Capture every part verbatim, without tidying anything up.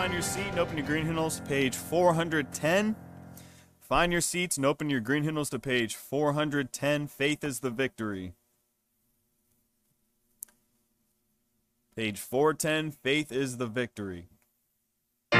find your seat and open your green hymnals to page four hundred ten. Find your seats and open your green hymnals to page four hundred ten. Faith is the victory. Page four ten, Faith is the victory. Sing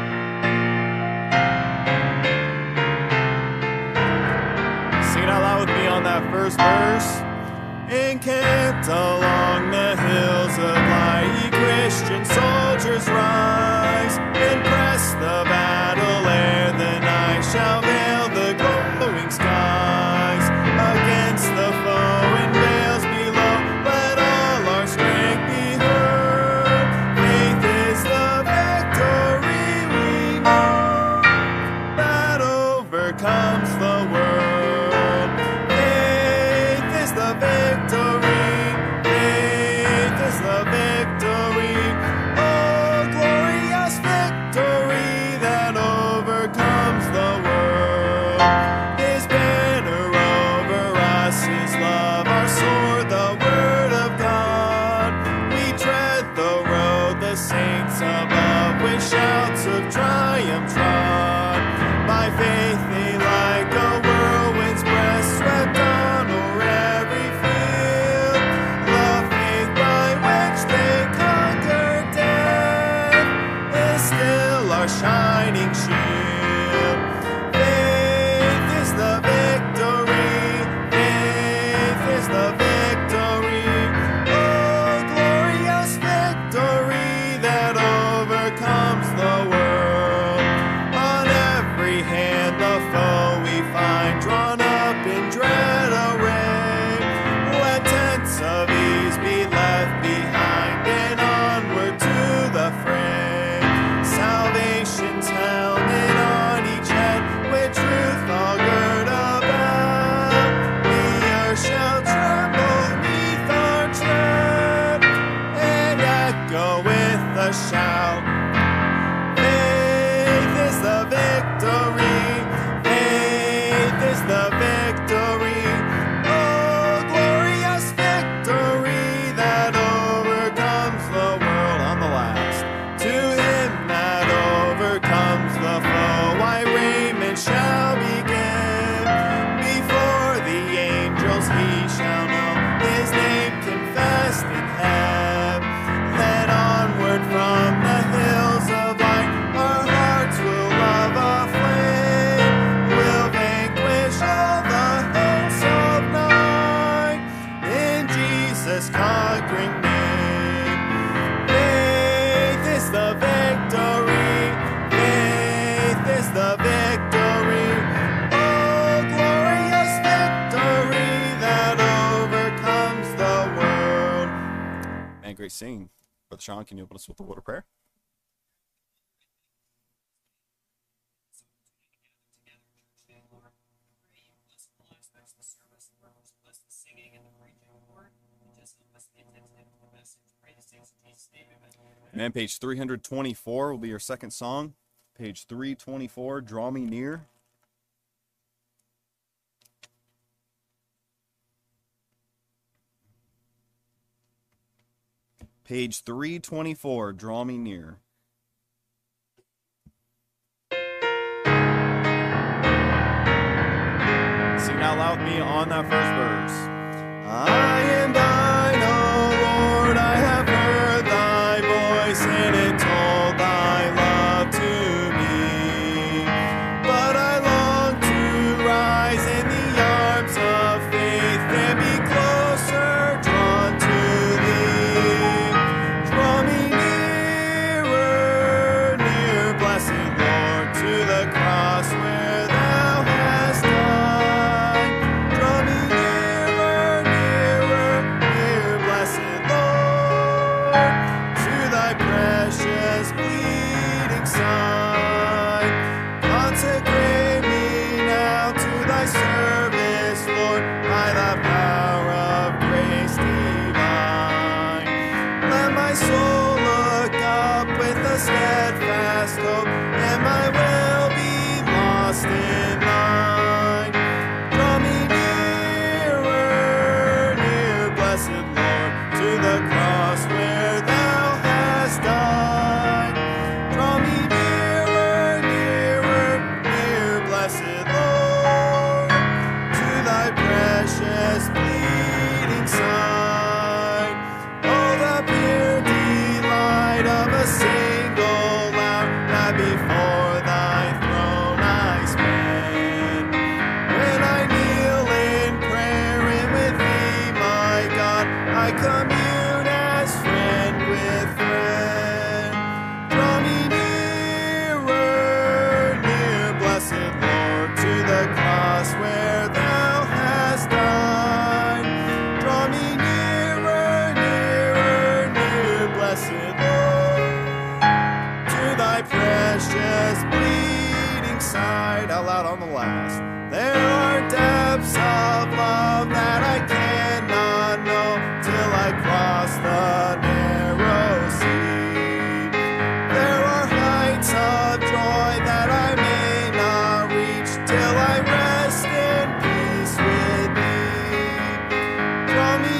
it out loud with me on that first verse. Encamped along the hills of light, ye Christian soldiers rise, and press the battle ere the night shall veil the glowing skies. Against the foe in vales below, let all our strength be heard. Faith is the victory we know, that overcomes the world. Faith is the victory, faith is the victory. Oh, glorious victory that overcomes the world. His banner over us, His love, our sword, the word of God. We tread the road, the saints above, with shouts of triumph trod. By faith they like a whirlwind's breast swept on o'er every field. The faith by which they conquered death is still our shining shield. Faith is the victory, faith is the victory. Oh, glorious victory that overcomes the world. On every hand the foe we find drawn up in dread array. Let tents of ease be left behind and onward to the fray. Salvation's helmet on each head, with truth all girt about. The earth shall tremble neath our tread, and echo with a shout. Faith is the victory, faith is the victory. Oh, glorious victory that overcomes the world. On the last, to Him that overcomes the foe, why raiment shall be given. Before the angels He shall know, His name confessed in heaven. Then onward from the hills of light, our hearts will love aflame. We'll vanquish all the hosts of night in Jesus' conquering name. Faith is the victory, faith is the victory. Oh, glorious victory that overcomes the world. Man, great singing. Brother Sean, can you open us with a word of prayer? Amen. Page three hundred twenty-four will be your second song. Page three twenty-four, Draw Me Near. Page three twenty-four, Draw Me Near. Sing out loud with me on that first verse. I am thine, O Lord, I have heard thy voice, and it told thy love to me. But I long to rise in the arms of faith and be closer drawn to thee. Draw me nearer, near, blessed Lord, to the cross where thou hast died. Draw me nearer, nearer, near, blessed Lord, to thy precious bleeding side. Consecrate me now to thy service, Lord, by the power of grace divine. Let my soul look up with a steadfast hope, and my will be lost in thine. Draw me nearer, near, blessed Lord, to the cross where thou hast died. Draw me thy precious bleeding side. Out loud on the last. There are depths of love that I cannot know till I cross the narrow sea. There are heights of joy that I may not reach till I rest in peace with thee. Draw me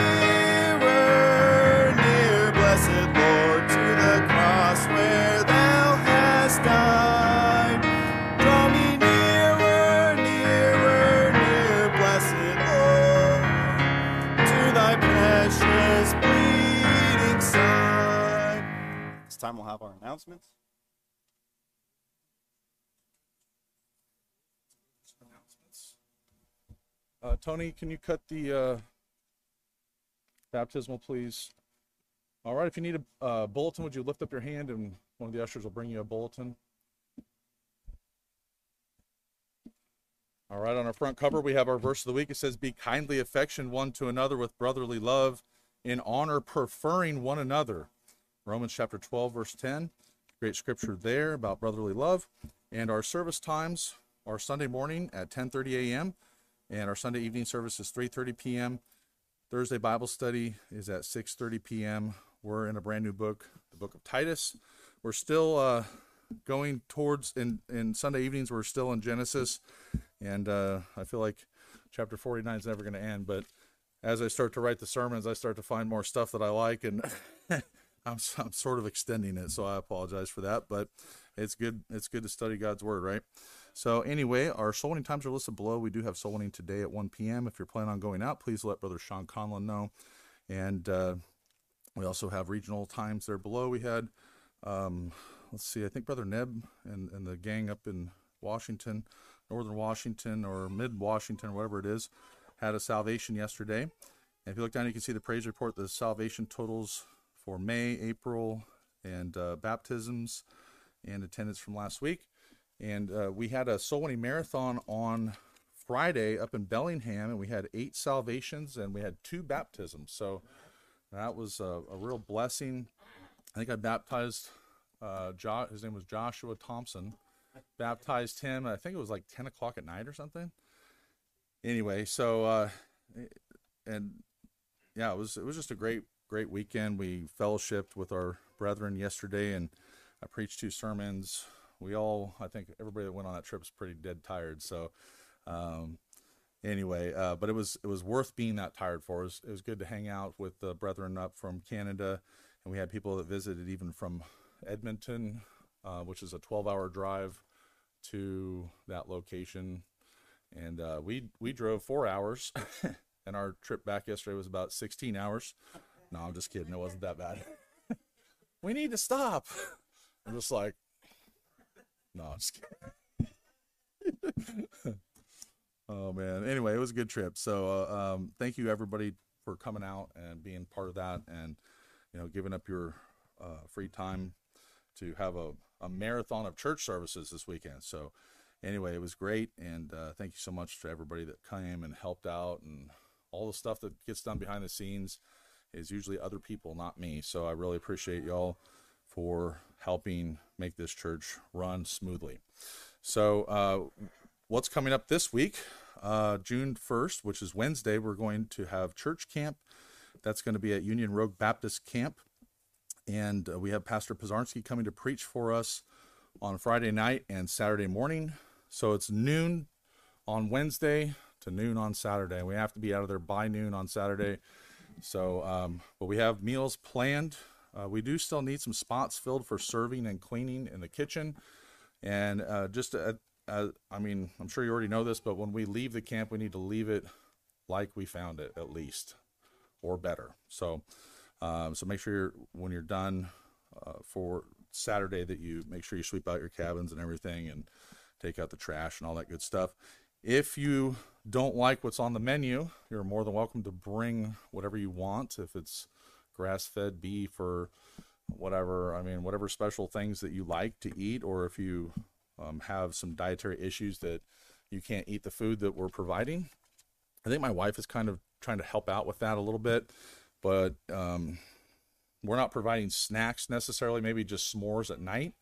nearer, near, blessed Lord, to the cross where thou hast died. Draw me nearer, nearer, near, blessed Lord, to thy precious bleeding side. This time we'll have our announcements. Uh, Tony, can you cut the uh, baptismal, please? All right, if you need a uh, bulletin, would you lift up your hand and one of the ushers will bring you a bulletin? All right, on our front cover, we have our verse of the week. It says, be kindly affectioned one to another with brotherly love, in honor preferring one another. Romans chapter twelve, verse ten. Great scripture there about brotherly love. And our service times are Sunday morning at ten thirty a m and our Sunday evening service is three thirty p m Thursday Bible study is at six thirty p m We're in a brand new book, the book of Titus. We're still uh, going towards, in, in Sunday evenings, we're still in Genesis. And uh, I feel like chapter forty-nine is never going to end. But as I start to write the sermons, I start to find more stuff that I like. And I'm, I'm sort of extending it, so I apologize for that. But it's good, it's good to study God's Word, right? So anyway, our soul winning times are listed below. We do have soul winning today at one p m If you're planning on going out, please let Brother Sean Conlon know. And uh, we also have regional times there below. We had, um, let's see, I think Brother Neb and, and the gang up in Washington, Northern Washington or Mid-Washington, or whatever it is, had a salvation yesterday. And if you look down, you can see the praise report, the salvation totals for May, April, and uh, baptisms and attendance from last week. And uh, we had a soul winning marathon on Friday up in Bellingham, and we had eight salvations and we had two baptisms. So that was a, a real blessing. I think I baptized, uh, jo- his name was Joshua Thompson. Baptized him, I think it was like ten o'clock at night or something. Anyway, so, uh, and yeah, it was, it was just a great, great weekend. We fellowshiped with our brethren yesterday, and I preached two sermons. We all, I think everybody that went on that trip is pretty dead tired. So, um, anyway, uh, but it was, it was worth being that tired for. It was, it was good to hang out with the brethren up from Canada. And we had people that visited even from Edmonton, uh, which is a twelve hour drive to that location. And, uh, we, we drove four hours and our trip back yesterday was about sixteen hours. No, I'm just kidding. It wasn't that bad. We need to stop. I'm just like, no, I'm just kidding. Oh man. Anyway, it was a good trip. So, uh, um, thank you everybody for coming out and being part of that, and, you know, giving up your, uh, free time to have a, a marathon of church services this weekend. So anyway, it was great. And, uh, thank you so much to everybody that came and helped out, and all the stuff that gets done behind the scenes is usually other people, not me. So I really appreciate y'all for helping make this church run smoothly. So uh, what's coming up this week? Uh, June first, which is Wednesday, we're going to have church camp. That's going to be at Union Road Baptist Camp. And uh, we have Pastor Pizarski coming to preach for us on Friday night and Saturday morning. So it's noon on Wednesday to noon on Saturday. We have to be out of there by noon on Saturday. So, um, but we have meals planned. Uh, we do still need some spots filled for serving and cleaning in the kitchen. And uh, just, uh, uh, I mean, I'm sure you already know this, but when we leave the camp, we need to leave it like we found it, at least, or better. So, um, so make sure you're, when you're done uh, for Saturday, that you make sure you sweep out your cabins and everything, and take out the trash and all that good stuff. If you don't like what's on the menu, you're more than welcome to bring whatever you want. If it's grass-fed beef or whatever, I mean, whatever special things that you like to eat, or if you um, have some dietary issues that you can't eat the food that we're providing. I think my wife is kind of trying to help out with that a little bit, but um, we're not providing snacks necessarily, maybe just s'mores at night.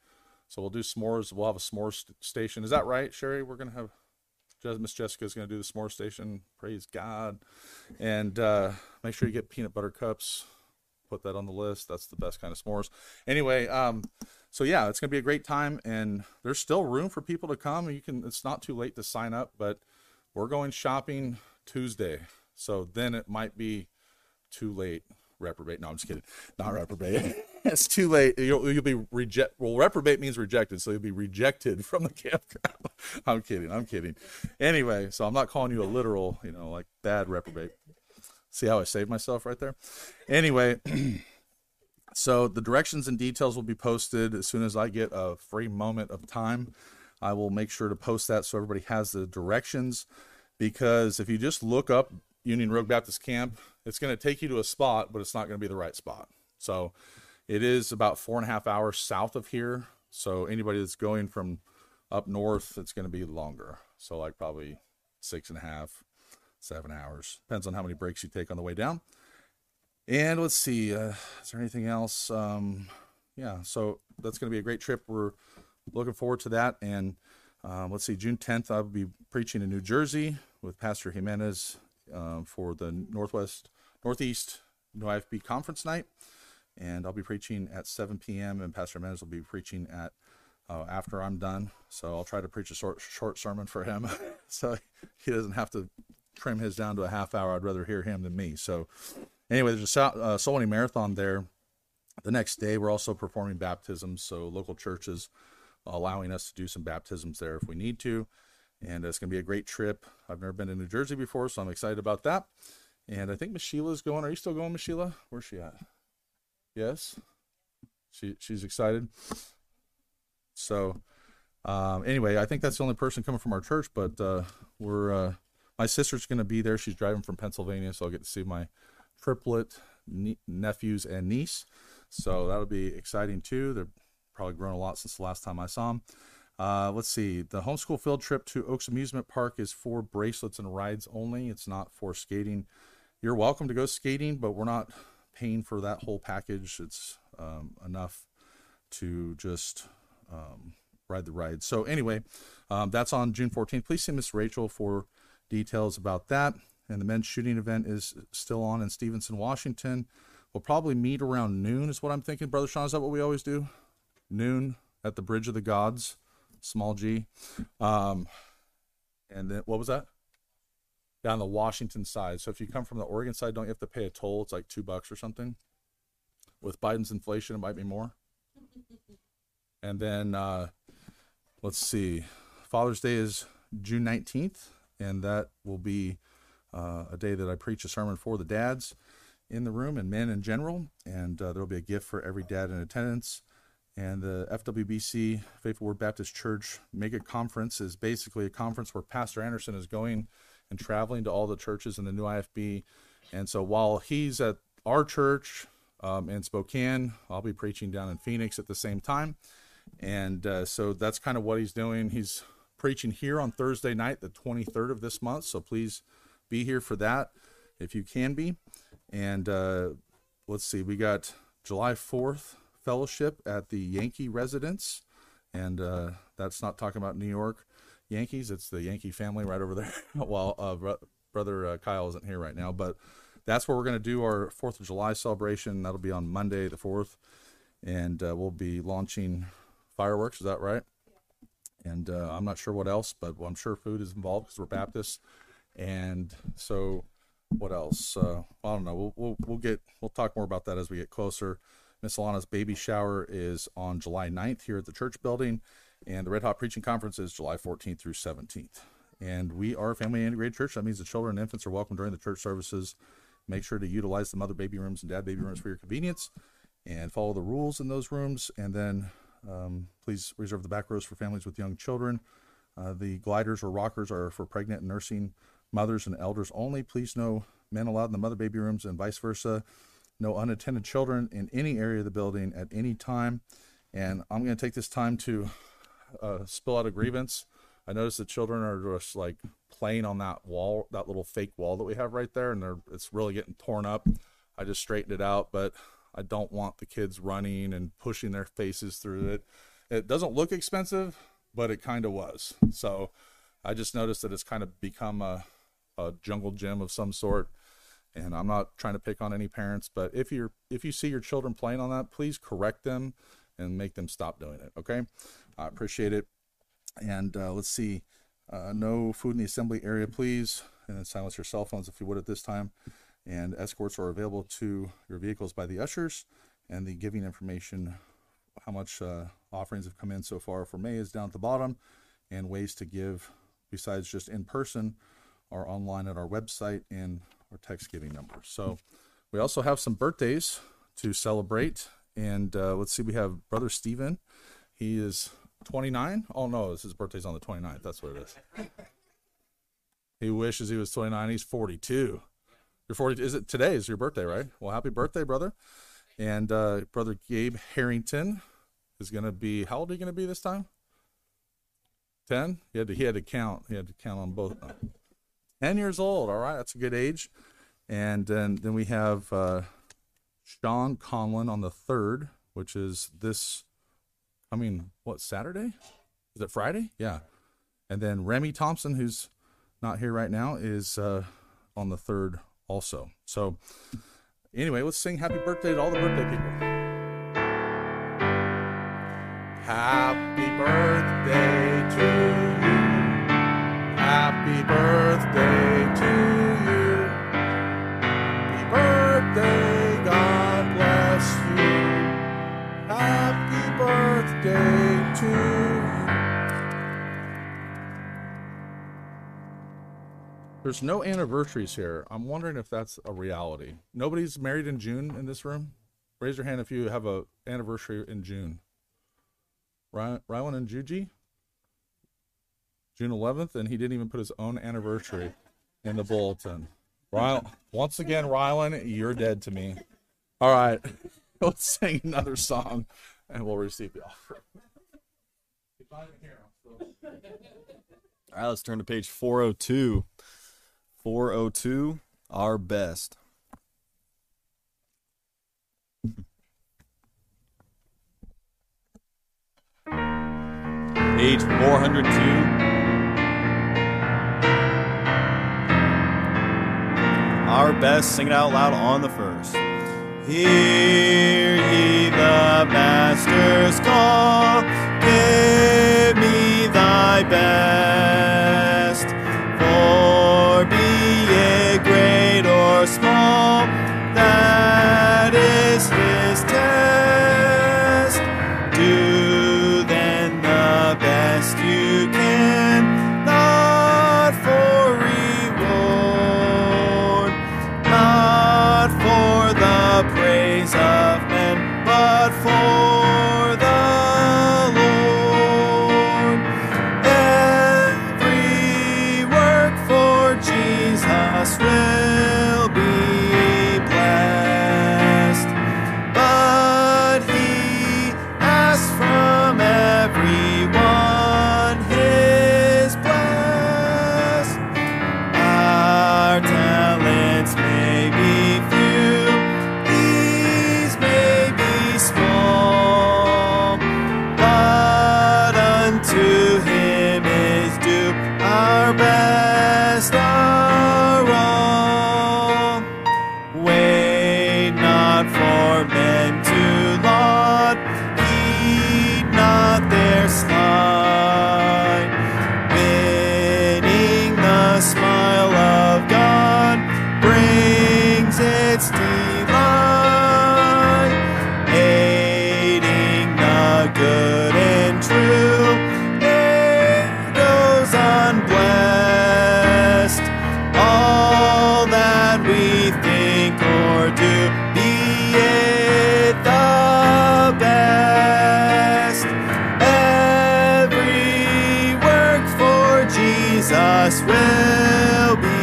So we'll do s'mores. We'll have a s'mores station. Is that right, Sherry? We're going to have Miss Jessica's going to do the s'more station. Praise God. And uh, make sure you get peanut butter cups. Put that on the list. That's the best kind of s'mores. Anyway, um, so yeah, it's going to be a great time, and there's still room for people to come. You can. It's not too late to sign up, but we're going shopping Tuesday, so then it might be too late. Reprobate. No, I'm just kidding. Not reprobate. It's too late. You'll, you'll be reject. Well, reprobate means rejected, so you'll be rejected from the campground. I'm kidding. I'm kidding. Anyway, so I'm not calling you a literal, you know, like bad reprobate. See how I saved myself right there? Anyway, so the directions and details will be posted as soon as I get a free moment of time. I will make sure to post that so everybody has the directions, because if you just look up Union Road Baptist Camp, it's going to take you to a spot, but it's not going to be the right spot. So it is about four and a half hours south of here. So anybody that's going from up north, it's going to be longer. So like probably six and a half, seven hours. Depends on how many breaks you take on the way down. And let's see, uh, is there anything else? Um, yeah, so that's going to be a great trip. We're looking forward to that. And um, let's see, June tenth, I'll be preaching in New Jersey with Pastor Jimenez um, for the Northwest, Northeast New I F B Conference Night. And I'll be preaching at seven p.m. and Pastor Jimenez will be preaching at uh, after I'm done. So I'll try to preach a short, short sermon for him so he doesn't have to trim his down to a half hour. I'd rather hear him than me. So anyway, there's a uh, Soul Winning Marathon there. The next day, we're also performing baptisms. So local churches allowing us to do some baptisms there if we need to. And it's going to be a great trip. I've never been to New Jersey before, so I'm excited about that. And I think Miss Sheila's going. Are you still going, Miss Sheila? Where's she at? Yes? She She's excited. So um, anyway, I think that's the only person coming from our church, but uh, we're uh, my sister's going to be there. She's driving from Pennsylvania, so I'll get to see my triplet ne- nephews and niece. So that'll be exciting too. They're probably grown a lot since the last time I saw them. Uh, let's see. The homeschool field trip to Oaks Amusement Park is for bracelets and rides only. It's not for skating. You're welcome to go skating, but we're not paying for that whole package. It's um, enough to just um, ride the ride. So anyway, um, that's on June fourteenth. Please see Miss Rachel for details about that. And the men's shooting event is still on in Stevenson, Washington. We'll probably meet around noon is what I'm thinking. Brother Sean, is that what we always do? Noon at the Bridge of the Gods, small G. Um, and then, what was that? Down the Washington side. So if you come from the Oregon side, don't you have to pay a toll? It's like two bucks or something. With Biden's inflation, it might be more. And then, uh, let's see. Father's Day is June nineteenth, and that will be uh, a day that I preach a sermon for the dads in the room and men in general. And uh, there will be a gift for every dad in attendance. And the F W B C, Faithful Word Baptist Church Mega Conference, is basically a conference where Pastor Anderson is going and traveling to all the churches in the new I F B. And so while he's at our church um, in Spokane, I'll be preaching down in Phoenix at the same time. And uh, so that's kind of what he's doing. He's preaching here on Thursday night, the twenty-third of this month. So please be here for that if you can be. And uh, let's see, we got July fourth fellowship at the Yankee residence. And uh, that's not talking about New York Yankees. It's the Yankee family right over there. Well, uh, bro- brother uh, Kyle isn't here right now, but that's where we're going to do our fourth of July celebration. That'll be on Monday, the fourth. And uh, we'll be launching fireworks. Is that right? And uh, I'm not sure what else, but I'm sure food is involved because we're Baptists. And so what else? Uh, I don't know. We'll, we'll, we'll get, we'll talk more about that as we get closer. Miss Alana's baby shower is on July ninth here at the church building. And the Red Hot Preaching Conference is July fourteenth through seventeenth. And we are a family integrated church. That means the children and infants are welcome during the church services. Make sure to utilize the mother baby rooms and dad baby rooms for your convenience and follow the rules in those rooms. And then um, please reserve the back rows for families with young children. Uh, the gliders or rockers are for pregnant and nursing mothers and elders only. Please no men allowed in the mother baby rooms and vice versa. No unattended children in any area of the building at any time. And I'm going to take this time to uh, spill out a grievance. I noticed that children are just like playing on that wall, that little fake wall that we have right there, and they're it's really getting torn up. I just straightened it out, but I don't want the kids running and pushing their faces through it. It doesn't look expensive, but it kind of was. So I just noticed that it's kind of become a, a jungle gym of some sort. And I'm not trying to pick on any parents, but if you're if you see your children playing on that, please correct them and make them stop doing it. Okay, I appreciate it. And uh, let's see, uh, no food in the assembly area, please. And then silence your cell phones if you would at this time. And escorts are available to your vehicles by the ushers. And the giving information, how much uh, offerings have come in so far for May, is down at the bottom. And ways to give besides just in person are online at our website and our text giving number. So we also have some birthdays to celebrate. And uh, let's see, we have Brother Stephen. He is twenty-nine. Oh, no, this his birthday's on the twenty-ninth. That's what it is. He wishes he was twenty-nine. He's forty-two. You're forty. Is it today is your birthday, right? Well, happy birthday, brother. And uh, Brother Gabe Harrington is going to be, how old are you going to be this time? ten? He had to, he had to count. He had to count on both. ten years old. All right. That's a good age. And then, then we have uh, Sean Conlon on the third, which is this coming, what, Saturday? Is it Friday? Yeah. And then Remy Thompson, who's not here right now, is uh, on the third also. So anyway, let's sing happy birthday to all the birthday people. Happy birthday to you. Happy birthday to you. Happy birthday, God bless you. Happy birthday to you. There's no anniversaries here. I'm wondering if that's a reality. Nobody's married in June in this room? Raise your hand if you have a anniversary in June. Ry- Rylan and Juji? June eleventh, and he didn't even put his own anniversary in the bulletin. Ry- Once again, Rylan, you're dead to me. All right, let's sing another song, and we'll receive the offering. All right, let's turn to page four oh two. four oh two, Our Best. Page four hundred two. Our Best, sing it out loud on the first. Hear ye the Master's call, give me thy best, for be it great or small, that is his test. Do then the best you can, not for reward, not for the praise of men, but for the Lord. Every work for Jesus will be blessed, but he asks from everyone his blessed. Our talents may be few, these may be small, but unto him is due our best are all. Wait not for men to laud, heed not their slight. Winning the smile of God brings its delight. Aiding the good and true, ne'er goes unblessed. All that we think or do, be it the best. Every work for Jesus will be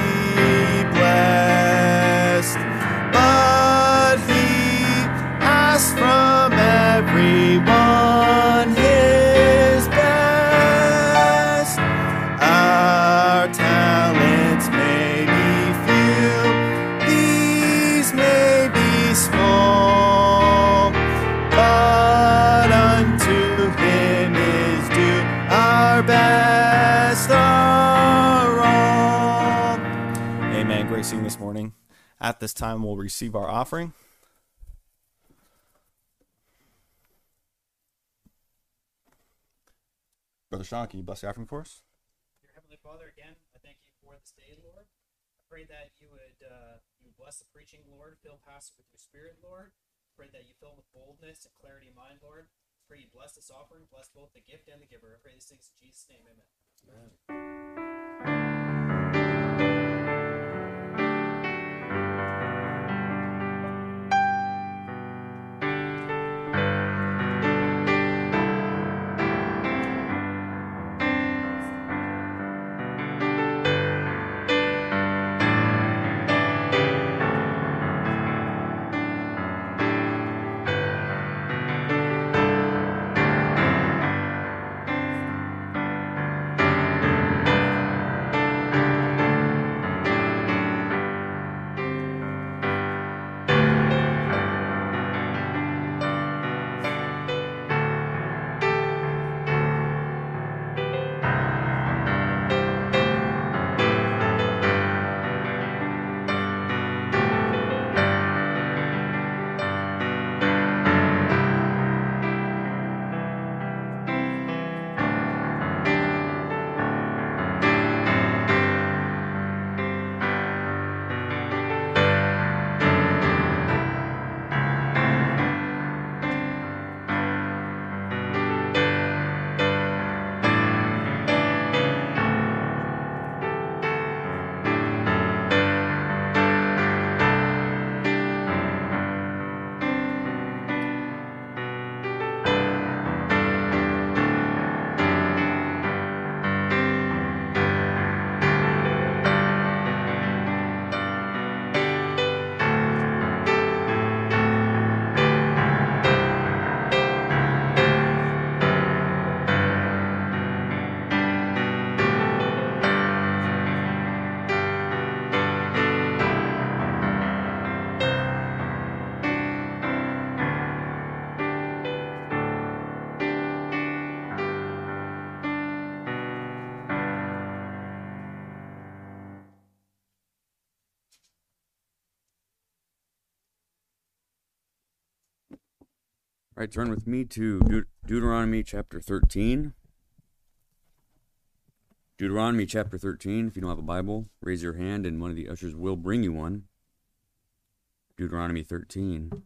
blessed, but he asks from everyone his best. Our talents may be few, these may be small, but unto him At this time, we'll receive our offering. Brother Sean, can you bless the offering for us? Dear Heavenly Father, again, I thank you for this day, Lord. I pray that you would uh, you would bless the preaching, Lord. Fill Pastor with your Spirit, Lord. Pray that you fill him with boldness and clarity of mind, Lord. Pray you bless this offering, bless both the gift and the giver. I pray these things in Jesus' name, amen. Amen. All right, turn with me to Deut- Deuteronomy chapter thirteen. Deuteronomy chapter thirteen. If you don't have a Bible, raise your hand and one of the ushers will bring you one. Deuteronomy thirteen.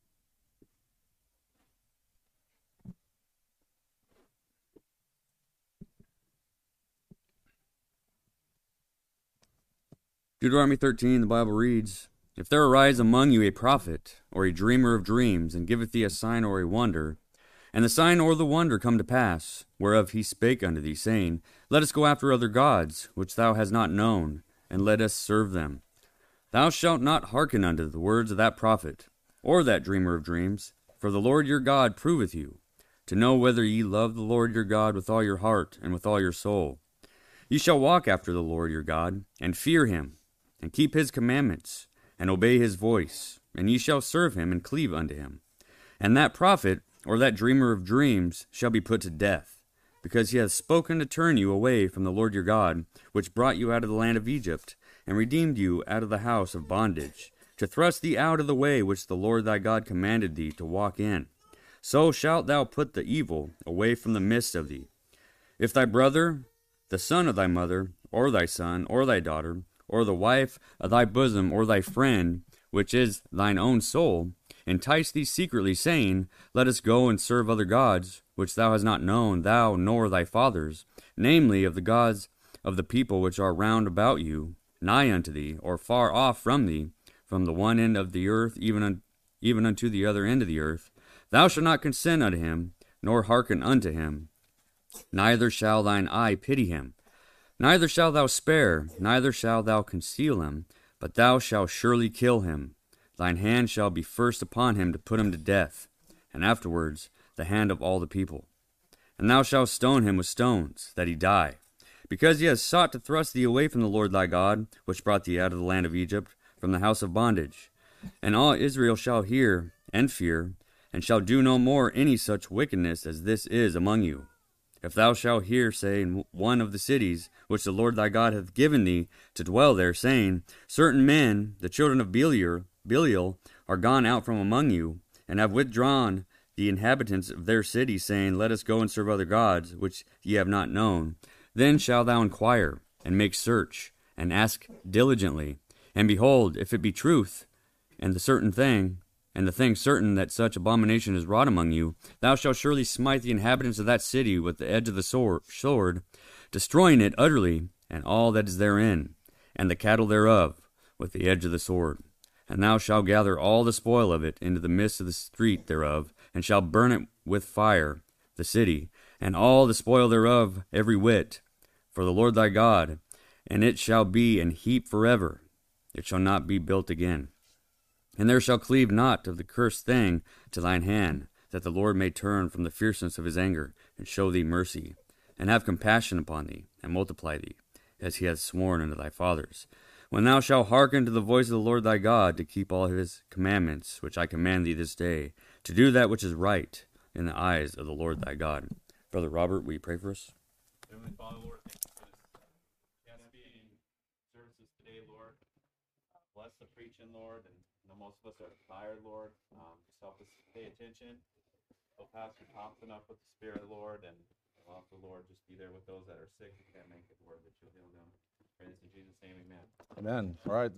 Deuteronomy thirteen, the Bible reads, If there arise among you a prophet, or a dreamer of dreams, and giveth thee a sign or a wonder, and the sign or the wonder come to pass, whereof he spake unto thee, saying, Let us go after other gods, which thou hast not known, and let us serve them. Thou shalt not hearken unto the words of that prophet, or that dreamer of dreams, for the Lord your God proveth you, to know whether ye love the Lord your God with all your heart and with all your soul. Ye shall walk after the Lord your God, and fear him, and keep his commandments, and obey his voice, and ye shall serve him and cleave unto him. And that prophet, or that dreamer of dreams, shall be put to death, because he hath spoken to turn you away from the Lord your God, which brought you out of the land of Egypt, and redeemed you out of the house of bondage, to thrust thee out of the way which the Lord thy God commanded thee to walk in. So shalt thou put the evil away from the midst of thee. If thy brother, the son of thy mother, or thy son, or thy daughter, or the wife of thy bosom, or thy friend, which is thine own soul, entice thee secretly, saying, Let us go and serve other gods, which thou hast not known, thou nor thy fathers, namely of the gods of the people which are round about you, nigh unto thee, or far off from thee, from the one end of the earth even, un- even unto the other end of the earth, thou shalt not consent unto him, nor hearken unto him, neither shall thine eye pity him. Neither shalt thou spare, neither shalt thou conceal him, but thou shalt surely kill him. Thine hand shall be first upon him to put him to death, and afterwards the hand of all the people. And thou shalt stone him with stones, that he die, because he has sought to thrust thee away from the Lord thy God, which brought thee out of the land of Egypt, from the house of bondage. And all Israel shall hear and fear, and shall do no more any such wickedness as this is among you. If thou shalt hear say in one of the cities which the Lord thy God hath given thee to dwell there, saying, Certain men, the children of Belial, Belial, are gone out from among you, and have withdrawn the inhabitants of their city, saying, Let us go and serve other gods, which ye have not known. Then shalt thou inquire, and make search, and ask diligently. And behold, if it be truth, and the certain thing, and the thing certain that such abomination is wrought among you, thou shalt surely smite the inhabitants of that city with the edge of the sword, destroying it utterly, and all that is therein, and the cattle thereof, with the edge of the sword. And thou shalt gather all the spoil of it into the midst of the street thereof, and shalt burn it with fire, the city, and all the spoil thereof every whit, for the Lord thy God, and it shall be an heap forever. It shall not be built again. And there shall cleave not of the cursed thing to thine hand, that the Lord may turn from the fierceness of his anger, and show thee mercy, and have compassion upon thee, and multiply thee, as he hath sworn unto thy fathers. When thou shalt hearken to the voice of the Lord thy God, to keep all his commandments, which I command thee this day, to do that which is right in the eyes of the Lord thy God. Brother Robert, will you pray for us? Heavenly Father, Lord, thank you for this casting services today, Lord. Bless the preaching, Lord, and I know most of us are tired, Lord. Um, just help us pay attention. Fill Pastor Thompson up with the Spirit, Lord, and allow the Lord just be there with those that are sick who can't make it, Lord, that you'll heal them. Pray this in Jesus' name, amen. Amen. All right.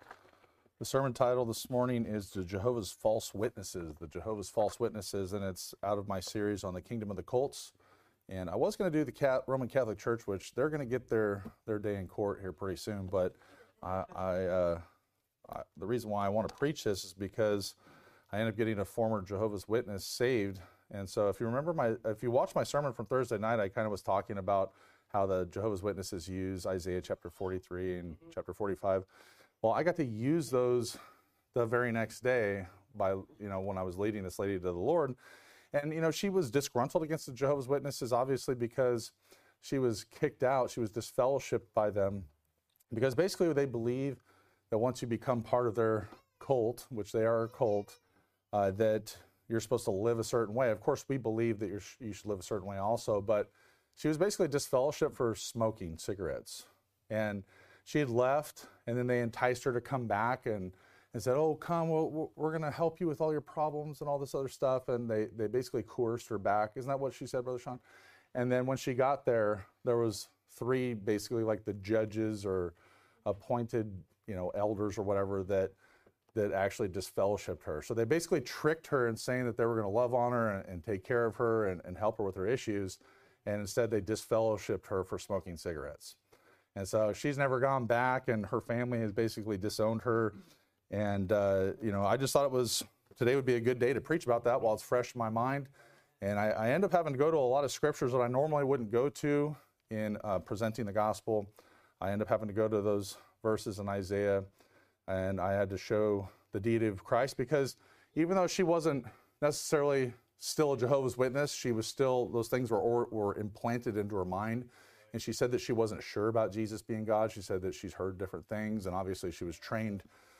The sermon title this morning is The Jehovah's False Witnesses. The Jehovah's False Witnesses, and it's out of my series on the Kingdom of the Cults. And I was going to do the Cat, Roman Catholic Church, which they're going to get their, their day in court here pretty soon. But I, I, uh, I, the reason why I want to preach this is because I ended up getting a former Jehovah's Witness saved. And so if you remember my, if you watched my sermon from Thursday night, I kind of was talking about how the Jehovah's Witnesses use Isaiah chapter forty-three and mm-hmm. chapter forty-five. Well, I got to use those the very next day by, you know, when I was leading this lady to the Lord. And, you know, she was disgruntled against the Jehovah's Witnesses, obviously, because she was kicked out. She was disfellowshipped by them because basically they believe that once you become part of their cult, which they are a cult, uh, that you're supposed to live a certain way. Of course, we believe that you're, you should live a certain way also, but she was basically disfellowshipped for smoking cigarettes. And she had left, and then they enticed her to come back and, and said, oh, come, we'll, we're going to help you with all your problems and all this other stuff. And they, they basically coerced her back. Isn't that what she said, Brother Sean? And then when she got there, there was three basically like the judges or appointed, you know, elders or whatever that that actually disfellowshipped her. So they basically tricked her in saying that they were going to love on her and, and take care of her and, and help her with her issues. And instead they disfellowshipped her for smoking cigarettes. And so she's never gone back, and her family has basically disowned her. And, uh, you know, I just thought it was, today would be a good day to preach about that while it's fresh in my mind. And I, I end up having to go to a lot of scriptures that I normally wouldn't go to in uh, presenting the gospel. I end up having to go to those verses in Isaiah, and I had to show the deity of Christ, because even though she wasn't necessarily still a Jehovah's Witness, she was still, those things were, or, were implanted into her mind. And she said that she wasn't sure about Jesus being God. She said that she's heard different things, and obviously she was trained,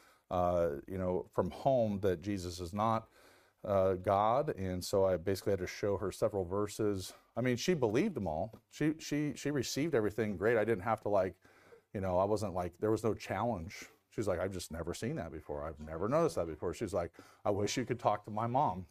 uh, you know, from home that Jesus is not uh, God. And so I basically had to show her several verses. I mean, she believed them all. She she she received everything great. I didn't have to, like, you know, I wasn't like, there was no challenge. She's like, I've just never seen that before. I've never noticed that before. She's like, I wish you could talk to my mom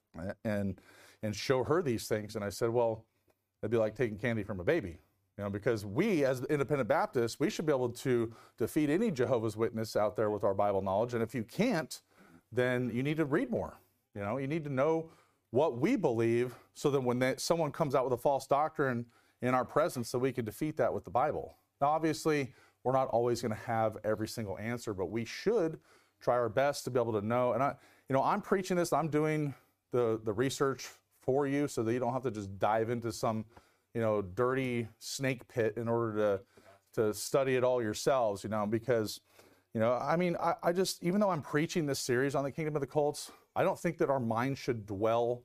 and and show her these things. And I said, well, it'd be like taking candy from a baby. You know, because we, as independent Baptists, we should be able to defeat any Jehovah's Witness out there with our Bible knowledge. And if you can't, then you need to read more. You know, you need to know what we believe, so that when they, someone comes out with a false doctrine in our presence, that we can defeat that with the Bible. Now, obviously, we're not always going to have every single answer, but we should try our best to be able to know. And I, you know, I'm preaching this. I'm doing the the research for you, so that you don't have to just dive into some, you know, dirty snake pit in order to to study it all yourselves, you know, because, you know, I mean, I, I just, even though I'm preaching this series on the Kingdom of the Cults, I don't think that our mind should dwell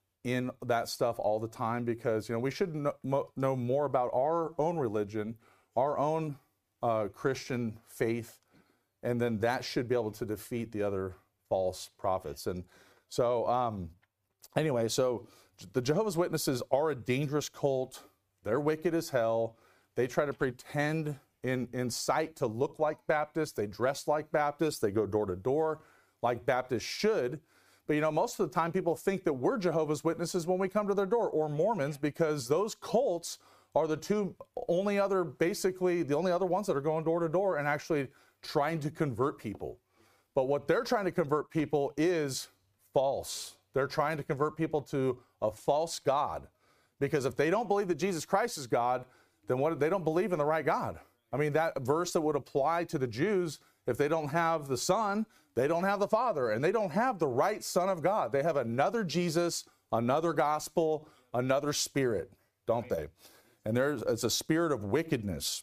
in that stuff all the time, because, you know, we should know, mo- know more about our own religion, our own uh, Christian faith, and then that should be able to defeat the other false prophets. And so, um, anyway, so the Jehovah's Witnesses are a dangerous cult. They're wicked as hell. They try to pretend in, in sight to look like Baptists. They dress like Baptists. They go door to door like Baptists should. But, you know, most of the time people think that we're Jehovah's Witnesses when we come to their door, or Mormons, because those cults are the two only other, basically, the only other ones that are going door to door and actually trying to convert people. But what they're trying to convert people is false. They're trying to convert people to a false God. Because if they don't believe that Jesus Christ is God, then what, they don't believe in the right God. I mean, that verse that would apply to the Jews, if they don't have the Son, they don't have the Father, and they don't have the right Son of God. They have another Jesus, another gospel, another spirit, don't they? And there's it's a spirit of wickedness.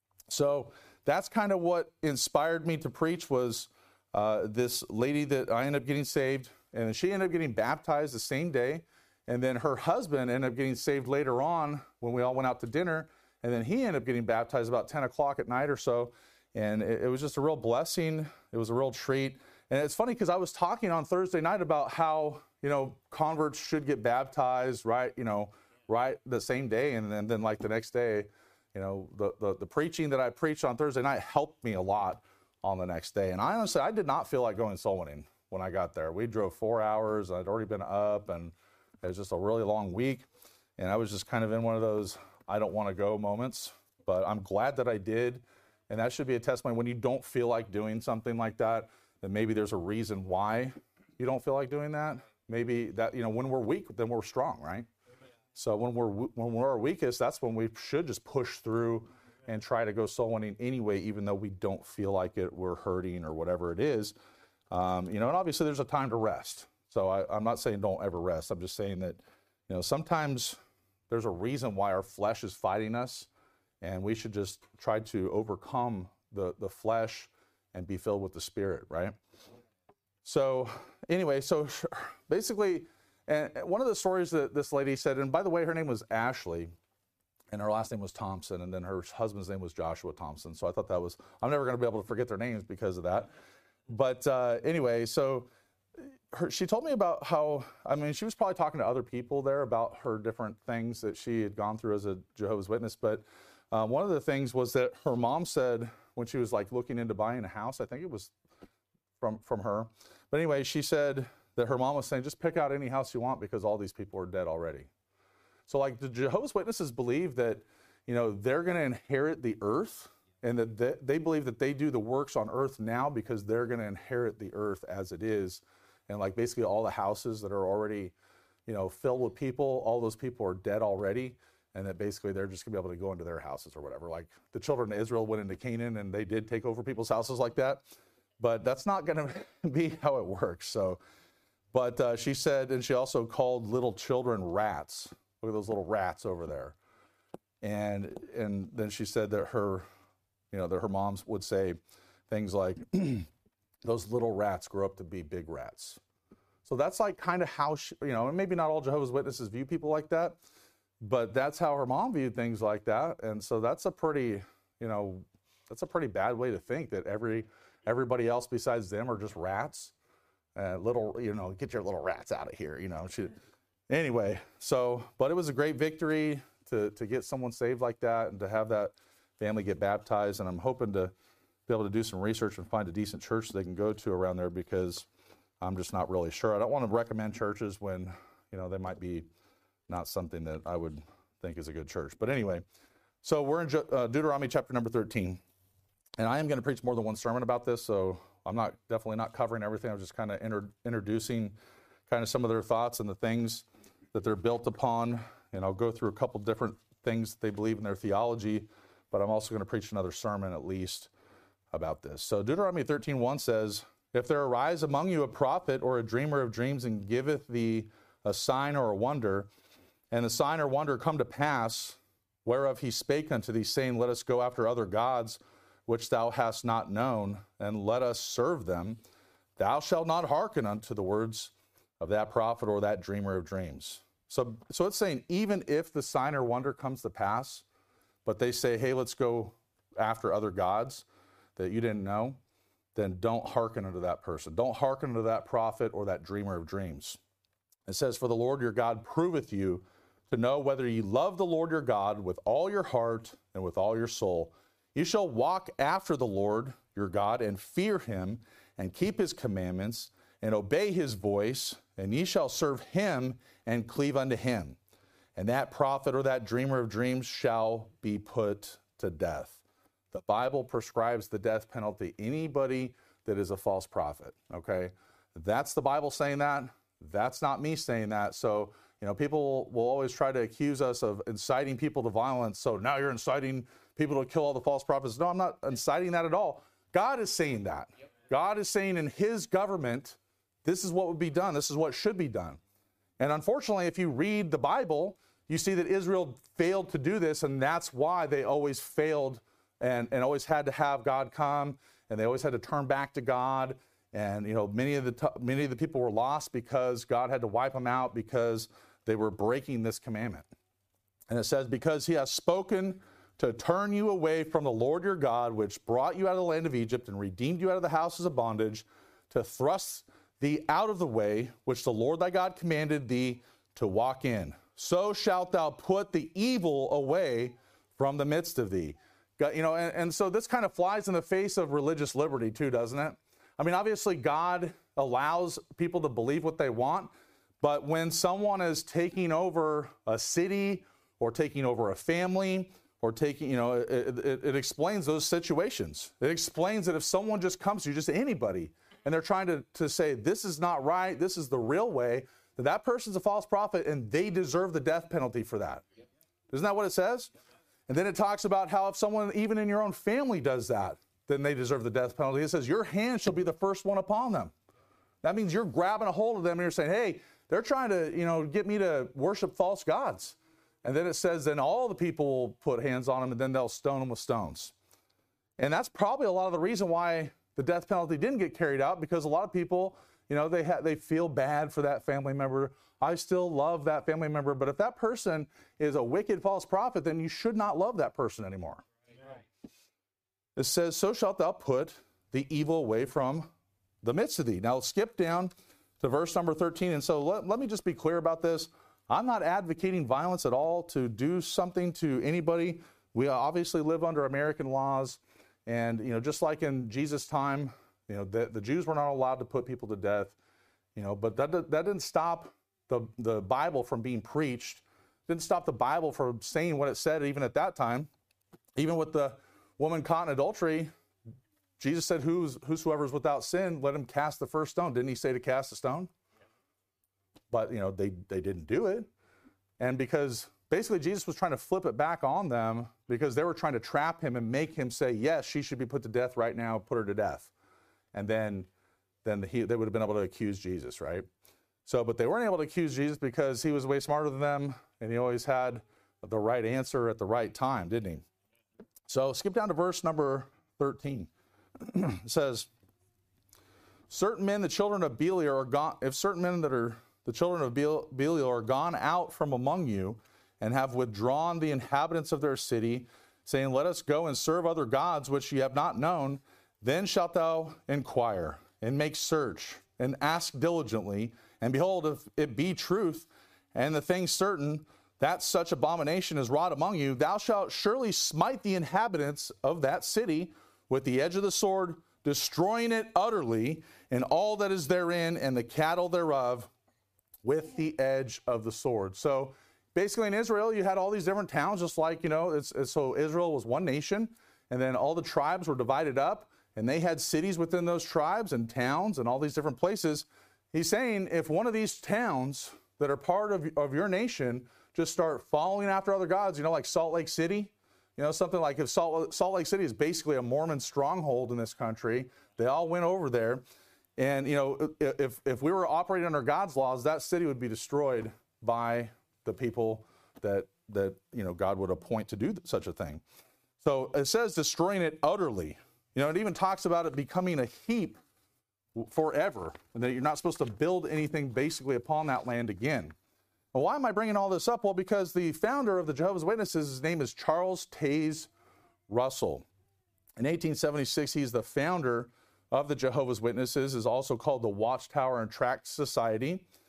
So that's kind of what inspired me to preach, was uh, this lady that I ended up getting saved, and she ended up getting baptized the same day. And then her husband ended up getting saved later on when we all went out to dinner. And then he ended up getting baptized about ten o'clock at night or so. And it, it was just a real blessing. It was a real treat. And it's funny because I was talking on Thursday night about how, you know, converts should get baptized, right, you know, right the same day. And then, then like the next day, you know, the, the, the preaching that I preached on Thursday night helped me a lot on the next day. And I honestly, I did not feel like going soul winning when I got there. We drove four hours. I'd already been up, and it was just a really long week. And I was just kind of in one of those I don't want to go moments. But I'm glad that I did. And that should be a testimony. When you don't feel like doing something like that, then maybe there's a reason why you don't feel like doing that. Maybe that, you know, when we're weak, then we're strong, right? So when we're when we're our weakest, that's when we should just push through and try to go soul winning anyway, even though we don't feel like it, we're hurting or whatever it is. Um, you know, and obviously there's a time to rest. So I, I'm not saying don't ever rest. I'm just saying that, you know, sometimes there's a reason why our flesh is fighting us, and we should just try to overcome the, the flesh and be filled with the Spirit, right? So anyway, so basically, and one of the stories that this lady said, and by the way, her name was Ashley, and her last name was Thompson, and then her husband's name was Joshua Thompson. So I thought that was, I'm never going to be able to forget their names because of that. But uh, anyway, so her, she told me about how, I mean, she was probably talking to other people there about her different things that she had gone through as a Jehovah's Witness. But uh, one of the things was that her mom said when she was like looking into buying a house, I think it was from, from her. But anyway, she said that her mom was saying, just pick out any house you want because all these people are dead already. So like the Jehovah's Witnesses believe that, you know, they're going to inherit the earth, and that they, they believe that they do the works on earth now because they're going to inherit the earth as it is. And like basically all the houses that are already, you know, filled with people, all those people are dead already. And that basically they're just gonna be able to go into their houses or whatever. Like the children of Israel went into Canaan and they did take over people's houses like that. But that's not gonna be how it works. So, but uh, she said, and she also called little children rats. Look at those little rats over there. And and then she said that her, you know, that her moms would say things like, those little rats grow up to be big rats. So that's like kind of how she, you know, and maybe not all Jehovah's Witnesses view people like that, but that's how her mom viewed things like that. And so that's a pretty, you know, that's a pretty bad way to think that every everybody else besides them are just rats. Uh, little, you know, get your little rats out of here, you know. She, anyway, so, but it was a great victory to to get someone saved like that and to have that family get baptized. And I'm hoping to be able to do some research and find a decent church they can go to around there, because I'm just not really sure. I don't want to recommend churches when, you know, they might be not something that I would think is a good church. But anyway, so we're in uh, Deuteronomy chapter number thirteen. And I am going to preach more than one sermon about this, so I'm not definitely not covering everything. I was just kind of inter- introducing kind of some of their thoughts and the things that they're built upon. And I'll go through a couple different things that they believe in their theology, but I'm also going to preach another sermon at least about this. So Deuteronomy thirteen one says, if there arise among you a prophet or a dreamer of dreams, and giveth thee a sign or a wonder, and the sign or wonder come to pass, whereof he spake unto thee, saying, let us go after other gods, which thou hast not known, and let us serve them, thou shalt not hearken unto the words of that prophet or that dreamer of dreams. So, so it's saying, even if the sign or wonder comes to pass, but they say, hey, let's go after other gods that you didn't know, then don't hearken unto that person. Don't hearken unto that prophet or that dreamer of dreams. It says, for the Lord your God proveth you to know whether ye love the Lord your God with all your heart and with all your soul. You shall walk after the Lord your God and fear him and keep his commandments and obey his voice, and ye shall serve him and cleave unto him. And that prophet or that dreamer of dreams shall be put to death. The Bible prescribes the death penalty. Anybody that is a false prophet, okay? That's the Bible saying that. That's not me saying that. So, you know, people will always try to accuse us of inciting people to violence. So now you're inciting people to kill all the false prophets. No, I'm not inciting that at all. God is saying that. God is saying in his government, this is what would be done. This is what should be done. And unfortunately, if you read the Bible, you see that Israel failed to do this, and that's why they always failed and, and always had to have God come, and they always had to turn back to God. And, you know, many of the t- many of the people were lost because God had to wipe them out because they were breaking this commandment. And it says, because he has spoken to turn you away from the Lord your God, which brought you out of the land of Egypt and redeemed you out of the houses of bondage, to thrust thee out of the way, which the Lord thy God commanded thee to walk in. So shalt thou put the evil away from the midst of thee. You know, and, and so this kind of flies in the face of religious liberty too, doesn't it? I mean, obviously God allows people to believe what they want, but when someone is taking over a city or taking over a family or taking, you know, it, it, it explains those situations. It explains that if someone just comes to you, just anybody, and they're trying to, to say, this is not right, this is the real way, that that person's a false prophet and they deserve the death penalty for that. Isn't that what it says? And then it talks about how if someone even in your own family does that, then they deserve the death penalty. It says, your hand shall be the first one upon them. That means you're grabbing a hold of them and you're saying, hey, they're trying to, you know, get me to worship false gods. And then it says, then all the people will put hands on them and then they'll stone them with stones. And that's probably a lot of the reason why the death penalty didn't get carried out, because a lot of people, you know, they ha- they feel bad for that family member. I still love that family member, but if that person is a wicked false prophet, then you should not love that person anymore. It says, so shalt thou put the evil away from the midst of thee. Now skip down to verse number thirteen. And so let, let me just be clear about this. I'm not advocating violence at all to do something to anybody. We obviously live under American laws. And, you know, just like in Jesus' time, you know, the, the Jews were not allowed to put people to death, you know, but that, that didn't stop the, the Bible from being preached. Didn't stop the Bible from saying what it said even at that time. Even with the woman caught in adultery, Jesus said, Who's, whosoever is without sin, let him cast the first stone. Didn't he say to cast a stone? But, you know, they, they didn't do it. And because basically Jesus was trying to flip it back on them because they were trying to trap him and make him say, yes, she should be put to death right now, put her to death. And then, then he, they would have been able to accuse Jesus, right? So, but they weren't able to accuse Jesus because he was way smarter than them and he always had the right answer at the right time, didn't he? So skip down to verse number thirteen. It says, certain men, the children of Belial, are gone. If certain men that are the children of Belial are gone out from among you and have withdrawn the inhabitants of their city, saying, let us go and serve other gods which ye have not known, then shalt thou inquire and make search and ask diligently. And behold, if it be truth and the thing certain, that such abomination is wrought among you, thou shalt surely smite the inhabitants of that city with the edge of the sword, destroying it utterly, and all that is therein, and the cattle thereof, with the edge of the sword. So basically in Israel, you had all these different towns, just like, you know, it's, it's, so Israel was one nation, and then all the tribes were divided up, and they had cities within those tribes and towns and all these different places. He's saying if one of these towns that are part of, of your nation just start following after other gods, you know, like Salt Lake City, you know, something like if Salt, Salt Lake City is basically a Mormon stronghold in this country. They all went over there. And, you know, if, if we were operating under God's laws, that city would be destroyed by the people that, that, you know, God would appoint to do such a thing. So it says destroying it utterly. You know, it even talks about it becoming a heap forever, and that you're not supposed to build anything basically upon that land again. Well, why am I bringing all this up? Well, because the founder of the Jehovah's Witnesses, his name is Charles Taze Russell. In eighteen seventy-six, he's the founder of the Jehovah's Witnesses, is also called the Watchtower and Tract Society.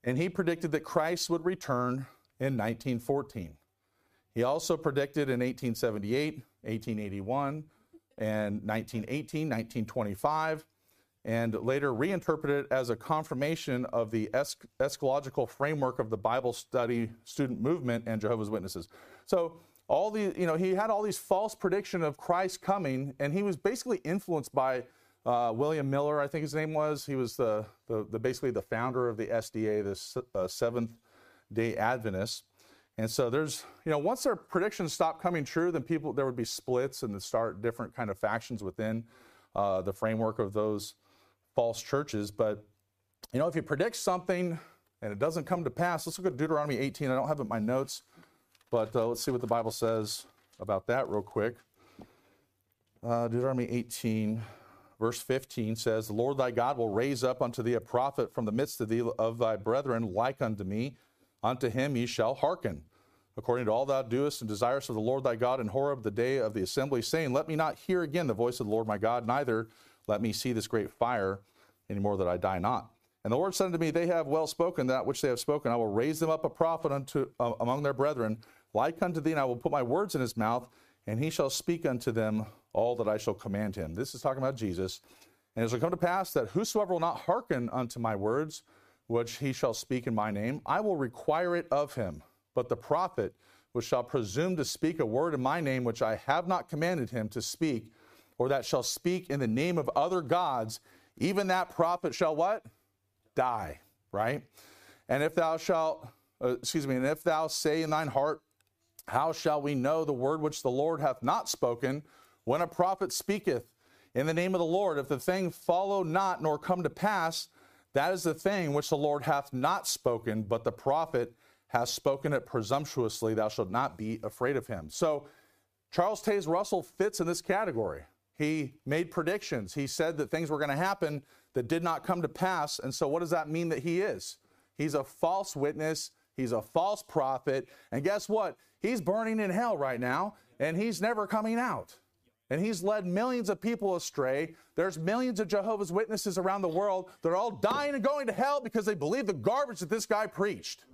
And he predicted that Christ would return in nineteen fourteen. He also predicted in eighteen seventy-eight, eighteen eighty-one, and nineteen eighteen, nineteen twenty-five, and later reinterpreted it as a confirmation of the es- eschatological framework of the Bible study student movement and Jehovah's Witnesses. So all the, you know, he had all these false prediction of Christ coming, and he was basically influenced by uh, William Miller, I think his name was. He was the, the, the basically the founder of the S D A, the uh, Seventh-day Adventists. And so there's, you know, once their predictions stop coming true, then people, there would be splits and start different kind of factions within uh, the framework of those false churches. But, you know, if you predict something and it doesn't come to pass, let's look at Deuteronomy eighteen. I don't have it in my notes, but uh, let's see what the Bible says about that real quick. Uh, Deuteronomy eighteen, verse fifteen says, "The Lord thy God will raise up unto thee a prophet from the midst of thee of thy brethren like unto me. Unto him ye shall hearken, according to all thou doest and desirest of the Lord thy God in Horeb the day of the assembly, saying, Let me not hear again the voice of the Lord my God, neither let me see this great fire any more, that I die not. And the Lord said unto me, They have well spoken that which they have spoken. I will raise them up a prophet unto uh, among their brethren, like unto thee, and I will put my words in his mouth, and he shall speak unto them all that I shall command him." This is talking about Jesus. "And it shall come to pass that whosoever will not hearken unto my words, which he shall speak in my name, I will require it of him. But the prophet which shall presume to speak a word in my name, which I have not commanded him to speak, or that shall speak in the name of other gods, even that prophet shall" what? "Die." Right? "And if thou shalt, uh, excuse me, and if thou say in thine heart, How shall we know the word which the Lord hath not spoken? When a prophet speaketh in the name of the Lord, if the thing follow not nor come to pass, that is the thing which the Lord hath not spoken, but the prophet hath spoken it presumptuously. Thou shalt not be afraid of him." So Charles Taze Russell fits in this category. He made predictions. He said that things were going to happen that did not come to pass. And so what does that mean that he is? He's a false witness. He's a false prophet. And guess what? He's burning in hell right now, and he's never coming out. And he's led millions of people astray. There's millions of Jehovah's Witnesses around the world. They're all dying and going to hell because they believe the garbage that this guy preached.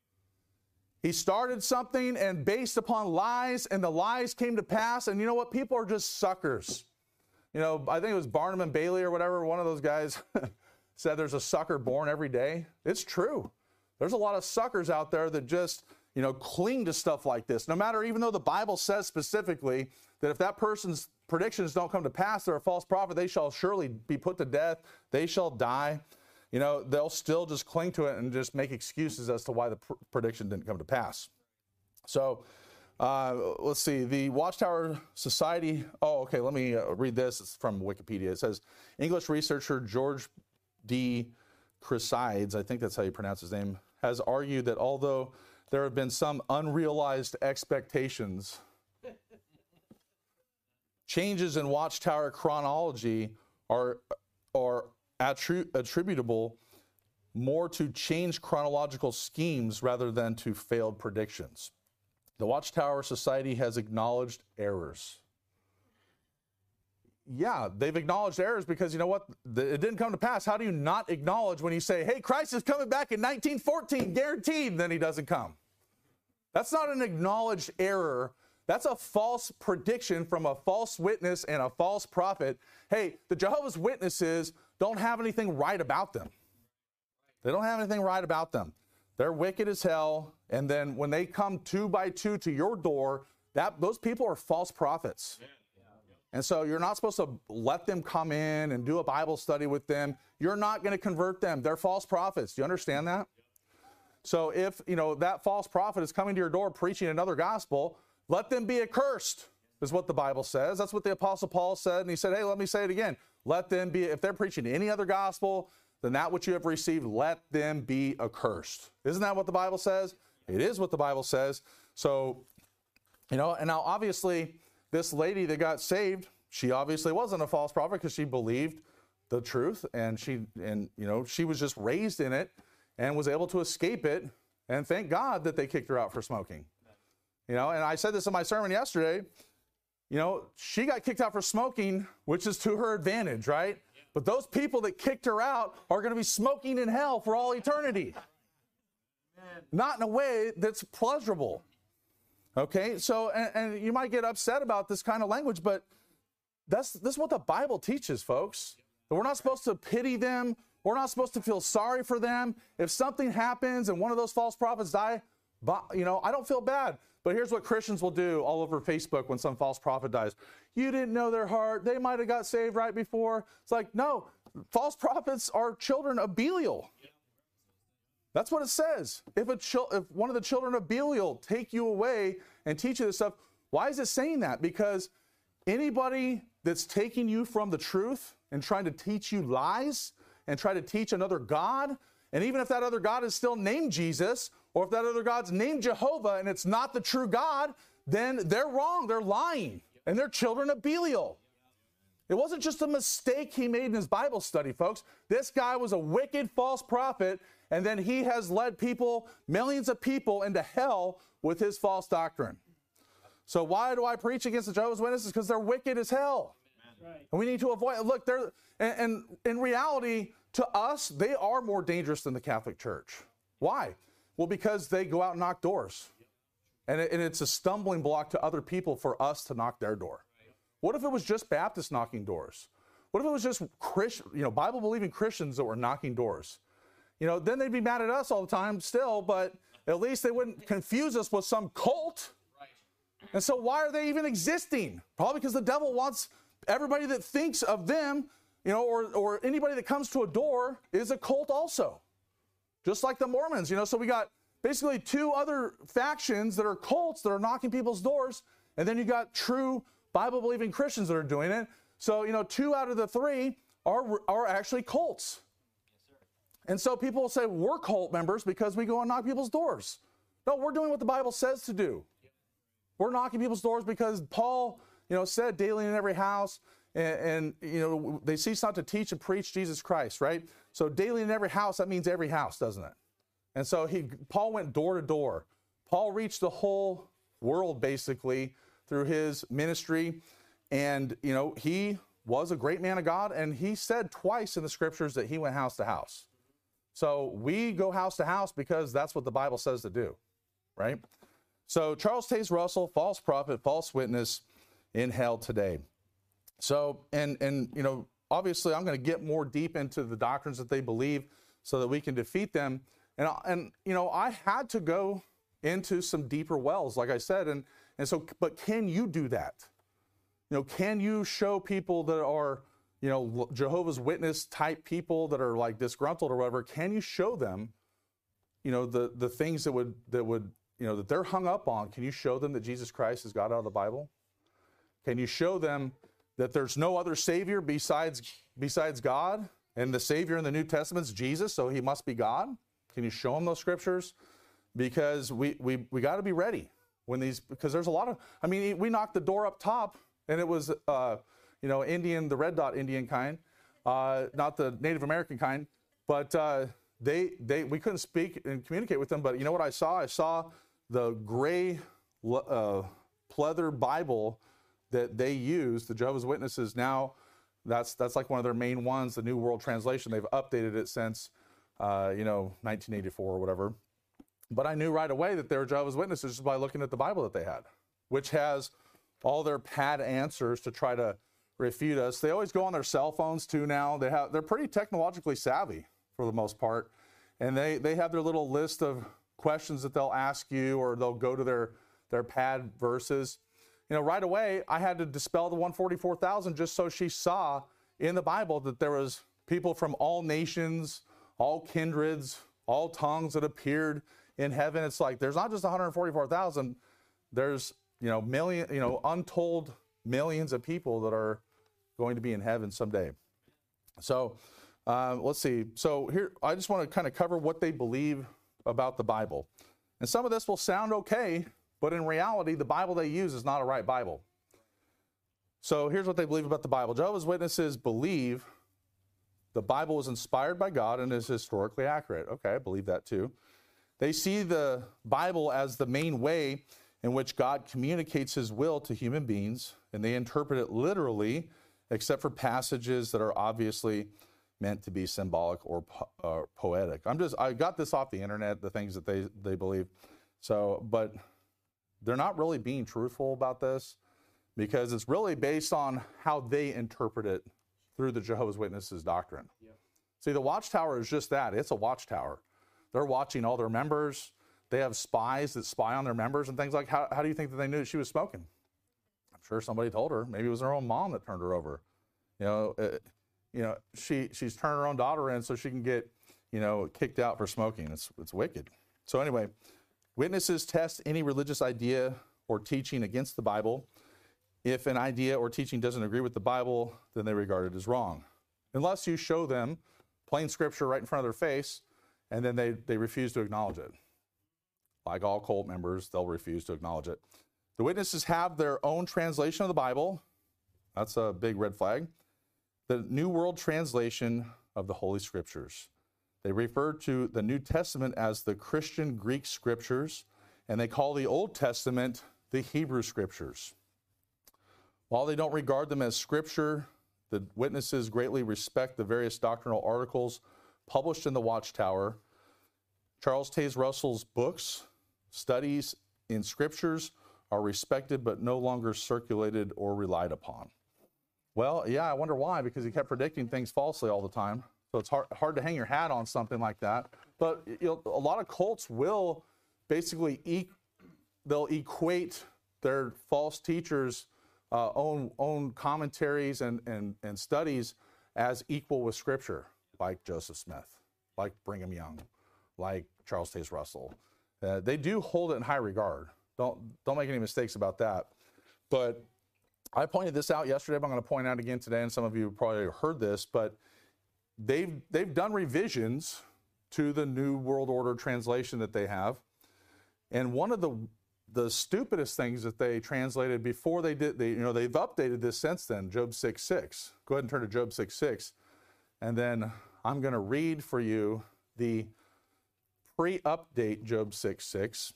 He started something and based upon lies, and the lies came to pass. And you know what? People are just suckers. You know, I think it was Barnum and Bailey or whatever, one of those guys said there's a sucker born every day. It's true. There's a lot of suckers out there that just, you know, cling to stuff like this. No matter, even though the Bible says specifically that if that person's predictions don't come to pass, they're a false prophet, they shall surely be put to death, they shall die. You know, they'll still just cling to it and just make excuses as to why the pr- prediction didn't come to pass. So, uh, let's see, the Watchtower Society, oh, okay, let me uh, read this. It's from Wikipedia. It says, English researcher George D. Chrysides, I think that's how you pronounce his name, has argued that although there have been some unrealized expectations, changes in Watchtower chronology are, are attri- attributable more to changed chronological schemes rather than to failed predictions. The Watchtower Society has acknowledged errors. Yeah, they've acknowledged errors because you know what? It didn't come to pass. How do you not acknowledge when you say, hey, Christ is coming back in nineteen fourteen, guaranteed, then he doesn't come? That's not an acknowledged error. That's a false prediction from a false witness and a false prophet. Hey, the Jehovah's Witnesses don't have anything right about them. They don't have anything right about them. They're wicked as hell. And then when they come two by two to your door, that those people are false prophets. And so you're not supposed to let them come in and do a Bible study with them. You're not going to convert them. They're false prophets. Do you understand that? So if, you know, that false prophet is coming to your door preaching another gospel, let them be accursed, is what the Bible says. That's what the Apostle Paul said. And he said, hey, let me say it again. Let them be, if they're preaching any other gospel than that which you have received, let them be accursed. Isn't that what the Bible says? It is what the Bible says. So, you know, and now obviously this lady that got saved, she obviously wasn't a false prophet because she believed the truth, and she, and you know, she was just raised in it and was able to escape it. And thank God that they kicked her out for smoking. You know, and I said this in my sermon yesterday, you know, she got kicked out for smoking, which is to her advantage, right? But those people that kicked her out are going to be smoking in hell for all eternity. not in a way that's pleasurable. Okay, so, and, and you might get upset about this kind of language, but that's this is what the Bible teaches, folks. That we're not supposed to pity them. We're not supposed to feel sorry for them. If something happens and one of those false prophets die, you know, I don't feel bad. But here's what Christians will do all over Facebook when some false prophet dies. You didn't know their heart. They might have got saved right before. It's like, no, false prophets are children of Belial. That's what it says. If a chil- if one of the children of Belial take you away and teach you this stuff, why is it saying that? Because anybody that's taking you from the truth and trying to teach you lies and try to teach another God, and even if that other God is still named Jesus, or if that other God's named Jehovah and it's not the true God, then they're wrong. They're lying. And they're children of Belial. It wasn't just a mistake he made in his Bible study, folks. This guy was a wicked false prophet, and then he has led people, millions of people, into hell with his false doctrine. So why do I preach against the Jehovah's Witnesses? Because they're wicked as hell. Right. And we need to avoid, look, they're, and, and in reality, to us, they are more dangerous than the Catholic Church. Why? Well, because they go out and knock doors. And, it, and it's a stumbling block to other people for us to knock their door. What if it was just Baptists knocking doors? What if it was just Christian, you know, Bible-believing Christians that were knocking doors? You know, then they'd be mad at us all the time still, but at least they wouldn't confuse us with some cult. And so why are they even existing? Probably because the devil wants everybody that thinks of them, you know, or, or anybody that comes to a door is a cult also. Just like the Mormons, you know, so we got basically two other factions that are cults that are knocking people's doors, and then you got true Bible-believing Christians that are doing it. So, you know, two out of the three are, are actually cults. Yes, sir. And so people will say, we're cult members because we go and knock people's doors. No, we're doing what the Bible says to do. Yep. We're knocking people's doors because Paul, you know, said daily in every house, and, and, you know, they cease not to teach and preach Jesus Christ, right? So daily in every house, that means every house, doesn't it? And so he, Paul went door to door. Paul reached the whole world, basically, through his ministry. And, you know, he was a great man of God, and he said twice in the scriptures that he went house to house. So we go house to house because that's what the Bible says to do, right? So Charles Taze Russell, false prophet, false witness in hell today. So, and, and you know, obviously I'm going to get more deep into the doctrines that they believe so that we can defeat them. And, and you know, I had to go into some deeper wells, like I said, and, and so, but can you do that? You know, can you show people that are, you know, Jehovah's Witness type people that are like disgruntled or whatever, can you show them, you know, the, the things that would, that would, you know, that they're hung up on? Can you show them that Jesus Christ is God out of the Bible? Can you show them that there's no other Savior besides, besides God, and the Savior in the New Testament is Jesus, so he must be God? Can you show them those scriptures? Because we, we, we got to be ready when these, because there's a lot of, I mean, we knocked the door up top, and it was, uh, you know, Indian, the red dot Indian kind, uh, not the Native American kind, but uh, they, they, we couldn't speak and communicate with them, but you know what I saw? I saw the gray uh, pleather Bible that they use, the Jehovah's Witnesses now, that's, that's like one of their main ones, the New World Translation. They've updated it since, uh, you know, nineteen eighty-four or whatever. But I knew right away that they were Jehovah's Witnesses just by looking at the Bible that they had, which has all their pad answers to try to refute us. They always go on their cell phones too now. They have, they're pretty technologically savvy for the most part. And they, they have their little list of questions that they'll ask you, or they'll go to their, their pad verses. You know, right away, I had to dispel the one hundred forty-four thousand just so she saw in the Bible that there was people from all nations, all kindreds, all tongues that appeared in heaven. It's like, there's not just one hundred forty-four thousand, there's, you know, million, you know, untold millions of people that are going to be in heaven someday. So uh, let's see. So here, I just want to kind of cover what they believe about the Bible. And some of this will sound okay, but in reality, the Bible they use is not a right Bible. So here's what they believe about the Bible. Jehovah's Witnesses believe the Bible was inspired by God and is historically accurate. Okay, I believe that too. They see the Bible as the main way in which God communicates his will to human beings, and they interpret it literally, except for passages that are obviously meant to be symbolic or po- uh, poetic. I'm just, I got this off the internet, the things that they, they believe. So, but they're not really being truthful about this because it's really based on how they interpret it through the Jehovah's Witnesses doctrine. Yep. See, the Watchtower is just that. It's a watchtower. They're watching all their members. They have spies that spy on their members and things like, how, how do you think that they knew that she was smoking? I'm sure somebody told her. Maybe it was her own mom that turned her over. You know, uh, you know, she she's turned her own daughter in so she can get, you know, kicked out for smoking. It's it's wicked. So anyway, witnesses test any religious idea or teaching against the Bible. If an idea or teaching doesn't agree with the Bible, then they regard it as wrong. Unless you show them plain scripture right in front of their face, and then they, they refuse to acknowledge it. Like all cult members, they'll refuse to acknowledge it. The witnesses have their own translation of the Bible. That's a big red flag. The New World Translation of the Holy Scriptures. They refer to the New Testament as the Christian Greek Scriptures, and they call the Old Testament the Hebrew Scriptures. While they don't regard them as Scripture, the witnesses greatly respect the various doctrinal articles published in the Watchtower. Charles Taze Russell's books, studies in Scriptures, are respected but no longer circulated or relied upon. Well, yeah, I wonder why, because he kept predicting things falsely all the time. So it's hard, hard to hang your hat on something like that. But you know, a lot of cults will basically, e- they'll equate their false teachers' uh, own, own commentaries and, and, and studies as equal with Scripture, like Joseph Smith, like Brigham Young, like Charles Taze Russell. Uh, they do hold it in high regard. Don't, don't make any mistakes about that. But I pointed this out yesterday, but I'm going to point out again today, and some of you probably heard this, but they've they've done revisions to the New World Order translation that they have. And one of the the stupidest things that they translated before they did, they, you know, they've updated this since then, Job six six. Go ahead and turn to Job six six. And then I'm going to read for you the pre-update Job six six.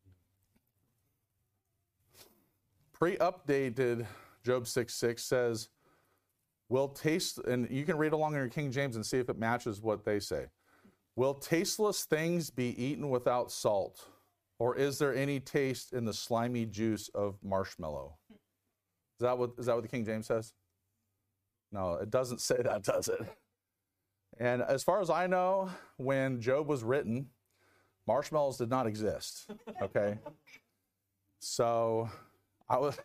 Pre-updated Job six six says, will taste, and you can read along in your King James and see if it matches what they say. Will tasteless things be eaten without salt? Or is there any taste in the slimy juice of marshmallow? Is that what, is that what the King James says? No, it doesn't say that, does it? And as far as I know, when Job was written, marshmallows did not exist, okay? So I was...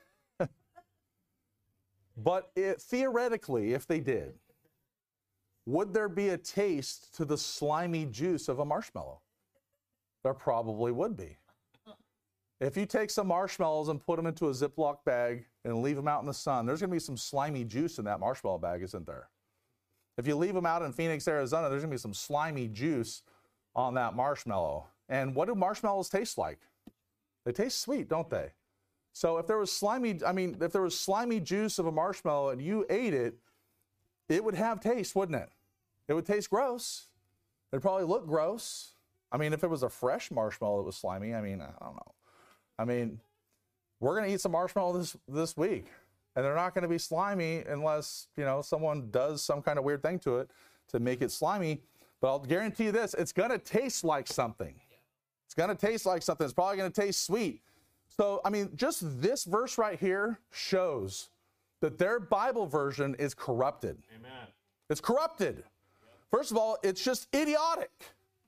But it, theoretically, if they did, would there be a taste to the slimy juice of a marshmallow? There probably would be. If you take some marshmallows and put them into a Ziploc bag and leave them out in the sun, there's going to be some slimy juice in that marshmallow bag, isn't there? If you leave them out in Phoenix, Arizona, there's going to be some slimy juice on that marshmallow. And what do marshmallows taste like? They taste sweet, don't they? So if there was slimy, I mean, if there was slimy juice of a marshmallow and you ate it, it would have taste, wouldn't it? It would taste gross. It'd probably look gross. I mean, if it was a fresh marshmallow that was slimy, I mean, I don't know. I mean, we're going to eat some marshmallow this, this week, and they're not going to be slimy unless, you know, someone does some kind of weird thing to it to make it slimy. But I'll guarantee you this, it's going to taste like something. It's going to taste like something. It's probably going to taste sweet. So, I mean, just this verse right here shows that their Bible version is corrupted. Amen. It's corrupted. Yep. First of all, it's just idiotic. Yep.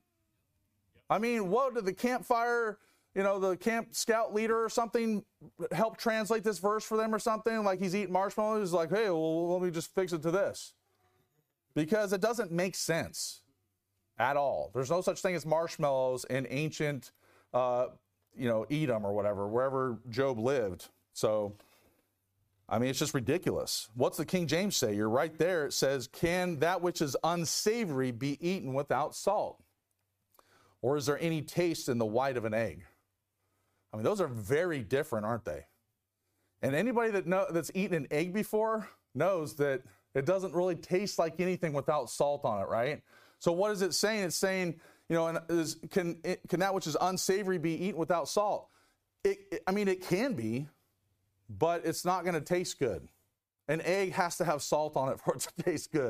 I mean, what did the campfire, you know, the camp scout leader or something help translate this verse for them or something? Like he's eating marshmallows. He's like, hey, well, let me just fix it to this. Because it doesn't make sense at all. There's no such thing as marshmallows in ancient uh you know, Edom or whatever, wherever Job lived. So, I mean, it's just ridiculous. What's the King James say? You're right there. It says, can that which is unsavory be eaten without salt? Or is there any taste in the white of an egg? I mean, those are very different, aren't they? And anybody that know, that's eaten an egg before knows that it doesn't really taste like anything without salt on it, right? So what is it saying? It's saying, you know, and is, can it, can that which is unsavory be eaten without salt? It, it, I mean, it can be, but it's not going to taste good. An egg has to have salt on it for it to taste good,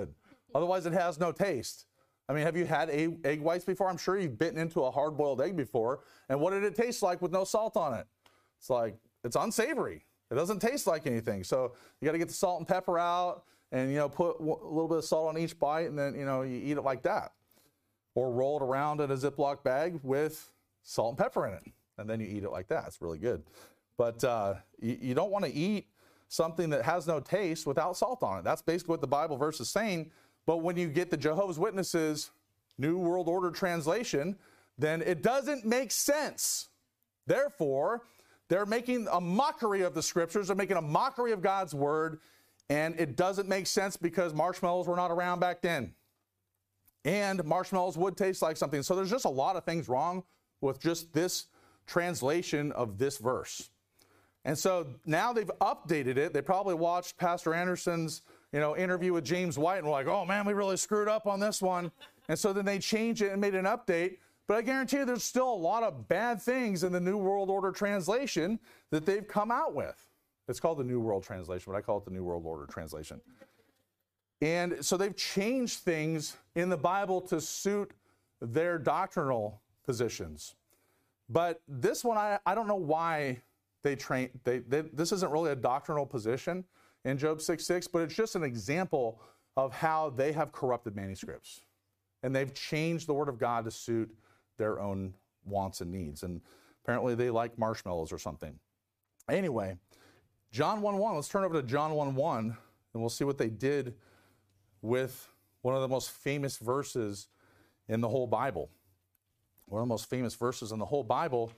Otherwise, it has no taste. I mean, have you had egg, egg whites before? I'm sure you've bitten into a hard-boiled egg before. And what did it taste like with no salt on it? It's like, it's unsavory. It doesn't taste like anything. So you got to get the salt and pepper out and, you know, put a little bit of salt on each bite, and then, you know, you eat it like that. Or roll it around in a Ziploc bag with salt and pepper in it. And then you eat it like that. It's really good. But uh, you, you don't want to eat something that has no taste without salt on it. That's basically what the Bible verse is saying. But when you get the Jehovah's Witnesses New World Order translation, then it doesn't make sense. Therefore, they're making a mockery of the scriptures. They're making a mockery of God's word. And it doesn't make sense because marshmallows were not around back then. And marshmallows would taste like something. So there's just a lot of things wrong with just this translation of this verse. And so now they've updated it. They probably watched Pastor Anderson's, you know, interview with James White and were like, oh man, we really screwed up on this one. And so then they changed it and made an update. But I guarantee you there's still a lot of bad things in the New World Order translation that they've come out with. It's called the New World Translation, but I call it the New World Order Translation. And so they've changed things in the Bible to suit their doctrinal positions. But this one, I, I don't know why they train. They, they, this isn't really a doctrinal position in Job six six, but it's just an example of how they have corrupted manuscripts. And they've changed the Word of God to suit their own wants and needs. And apparently they like marshmallows or something. Anyway, John one one, let's turn over to John one one, and we'll see what they did with one of the most famous verses in the whole Bible. One of the most famous verses in the whole Bible.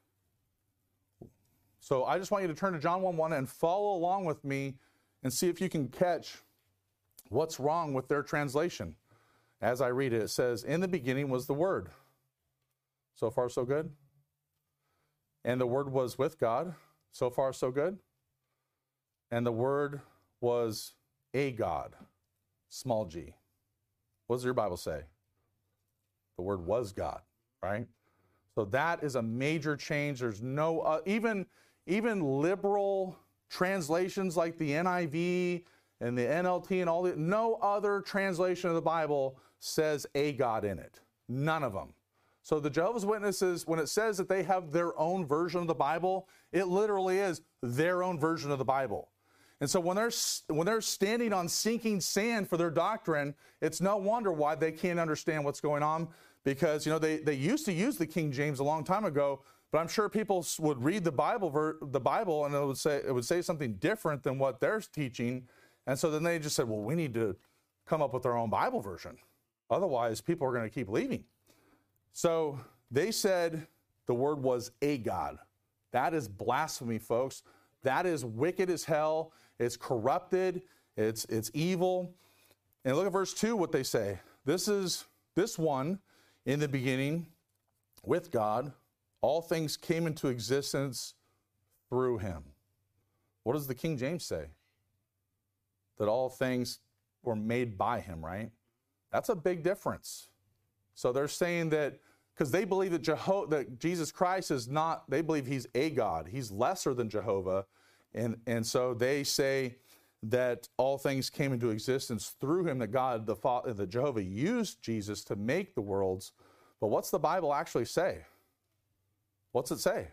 So I just want you to turn to John one one and follow along with me and see if you can catch what's wrong with their translation. As I read it, it says, in the beginning was the Word. So far, so good? And the Word was with God. So far, so good? And the Word was a God. Small g. What does your Bible say? The Word was God, right? So that is a major change. There's no, uh, even, even liberal translations like the N I V and the N L T and all the, no other translation of the Bible says a God in it. None of them. So the Jehovah's Witnesses, when it says that they have their own version of the Bible, it literally is their own version of the Bible. And so when they're, when they're standing on sinking sand for their doctrine, it's no wonder why they can't understand what's going on, because, you know, they, they used to use the King James a long time ago, but I'm sure people would read the Bible, ver, the Bible and it would say, it would say something different than what they're teaching. And so then they just said, well, we need to come up with our own Bible version. Otherwise, people are going to keep leaving. So they said the Word was a God. That is blasphemy, folks. That is wicked as hell. It's corrupted. It's, it's evil. And look at verse two, what they say. This is this one in the beginning with God. All things came into existence through him. What does the King James say? That all things were made by him, right? That's a big difference. So they're saying that, because they believe that, Jeho- that Jesus Christ is not, they believe he's a God. He's lesser than Jehovah. And, and so they say that all things came into existence through him, that God, the Father, that Jehovah used Jesus to make the worlds. But what's the Bible actually say? What's it say?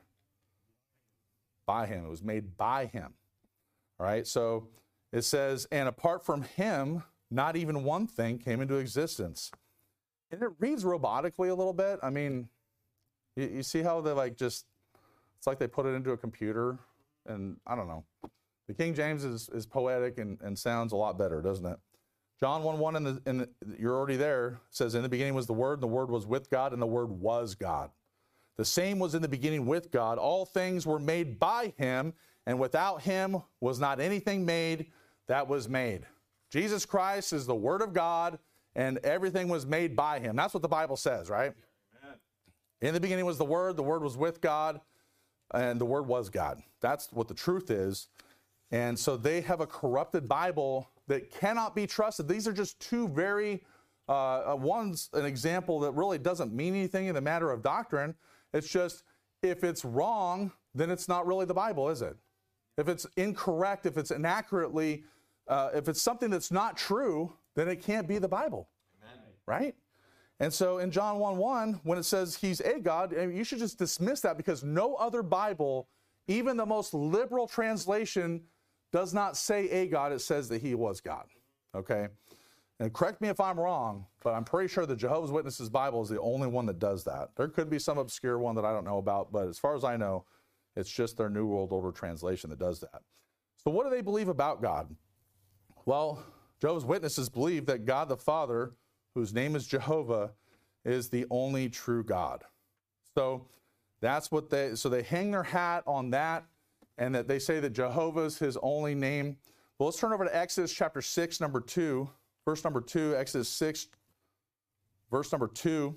By him. It was made by him. All right, so it says, and apart from him, not even one thing came into existence. And it reads robotically a little bit. I mean, you, you see how they like just, it's like they put it into a computer. And I don't know. The King James is, is poetic and, and sounds a lot better, doesn't it? John one one, in the, in the, you're already there, says, in the beginning was the Word, and the Word was with God, and the Word was God. The same was in the beginning with God. All things were made by him, and without him was not anything made that was made. Jesus Christ is the Word of God, and everything was made by him. That's what the Bible says, right? Amen. In the beginning was the Word, the Word was with God, and the Word was God. That's what the truth is. And so they have a corrupted Bible that cannot be trusted. These are just two very, uh, one's an example that really doesn't mean anything in the matter of doctrine. It's just, if it's wrong, then it's not really the Bible, is it? If it's incorrect, if it's inaccurately, uh, if it's something that's not true, then it can't be the Bible. Amen. Right? And so in John one one, when it says he's a God, you should just dismiss that because no other Bible, even the most liberal translation, does not say a God. It says that he was God. Okay? And correct me if I'm wrong, but I'm pretty sure the Jehovah's Witnesses Bible is the only one that does that. There could be some obscure one that I don't know about, but as far as I know, it's just their New World Order translation that does that. So what do they believe about God? Well, Jehovah's Witnesses believe that God the Father, whose name is Jehovah, is the only true God. So that's what they, so they hang their hat on that, and that they say that Jehovah's his only name. Well, let's turn over to Exodus chapter six, number two. Verse number two, Exodus six, verse number two.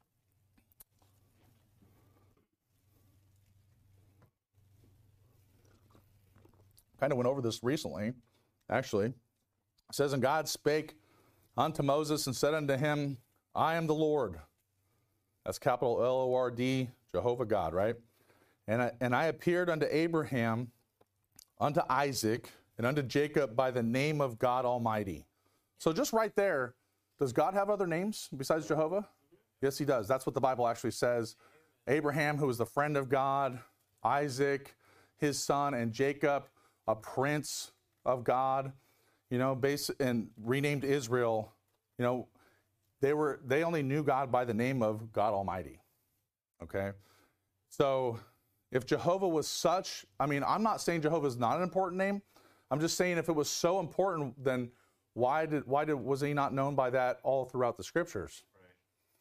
Kind of went over this recently, actually. It says, and God spake unto Moses and said unto him, I am the Lord. That's capital L O R D, Jehovah God, right? And I, and I appeared unto Abraham, unto Isaac, and unto Jacob by the name of God Almighty. So just right there, does God have other names besides Jehovah? Yes, he does. That's what the Bible actually says. Abraham, who was the friend of God, Isaac, his son, and Jacob, a prince of God, you know, base, and renamed Israel, you know, they were they only knew God by the name of God Almighty. Okay? So if Jehovah was such, I mean, I'm not saying Jehovah is not an important name. I'm just saying if it was so important, then Why did why did was he not known by that all throughout the scriptures? Right.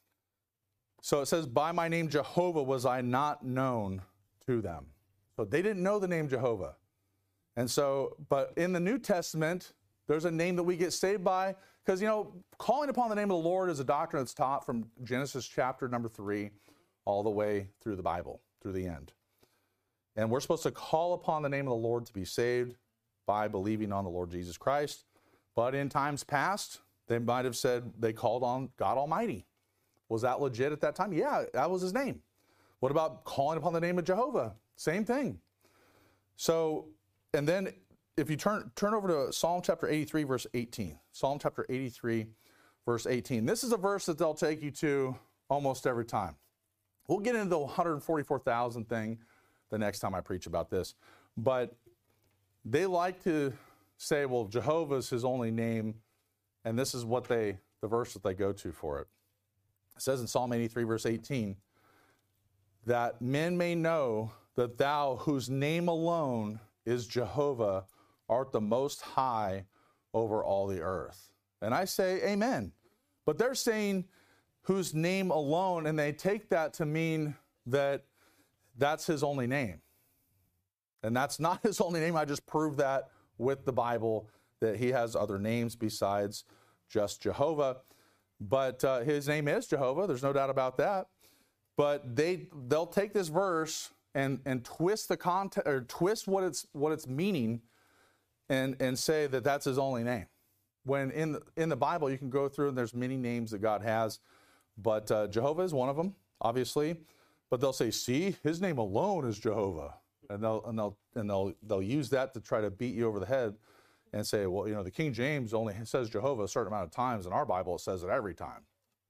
So it says, by my name Jehovah was I not known to them. So they didn't know the name Jehovah. And so, but in the New Testament, there's a name that we get saved by, because, you know, calling upon the name of the Lord is a doctrine that's taught from Genesis chapter number three all the way through the Bible, through the end. And we're supposed to call upon the name of the Lord to be saved by believing on the Lord Jesus Christ. But in times past, they might have said they called on God Almighty. Was that legit at that time? Yeah, that was his name. What about calling upon the name of Jehovah? Same thing. So, and then if you turn turn over to Psalm chapter eighty-three, verse eighteen. Psalm chapter eighty-three, verse eighteen. This is a verse that they'll take you to almost every time. We'll get into the one hundred forty-four thousand thing the next time I preach about this. But they like to say, well, Jehovah's his only name, and this is what they, the verse that they go to for it. It says in Psalm eighty-three, verse eighteen, that men may know that thou, whose name alone is Jehovah, art the most high over all the earth. And I say, amen. But they're saying whose name alone, and they take that to mean that that's his only name. And that's not his only name. I just proved that with the Bible, that he has other names besides just Jehovah. But uh, his name is Jehovah. There's no doubt about that. But they they'll take this verse and and twist the context, or twist what it's what it's meaning, and and say that that's his only name. When in the, in the Bible you can go through and there's many names that God has, but uh, Jehovah is one of them, obviously. But they'll say, see, his name alone is Jehovah. And they'll and they'll and they'll they'll use that to try to beat you over the head and say, well, you know, the King James only says Jehovah a certain amount of times. In our Bible, it says it every time.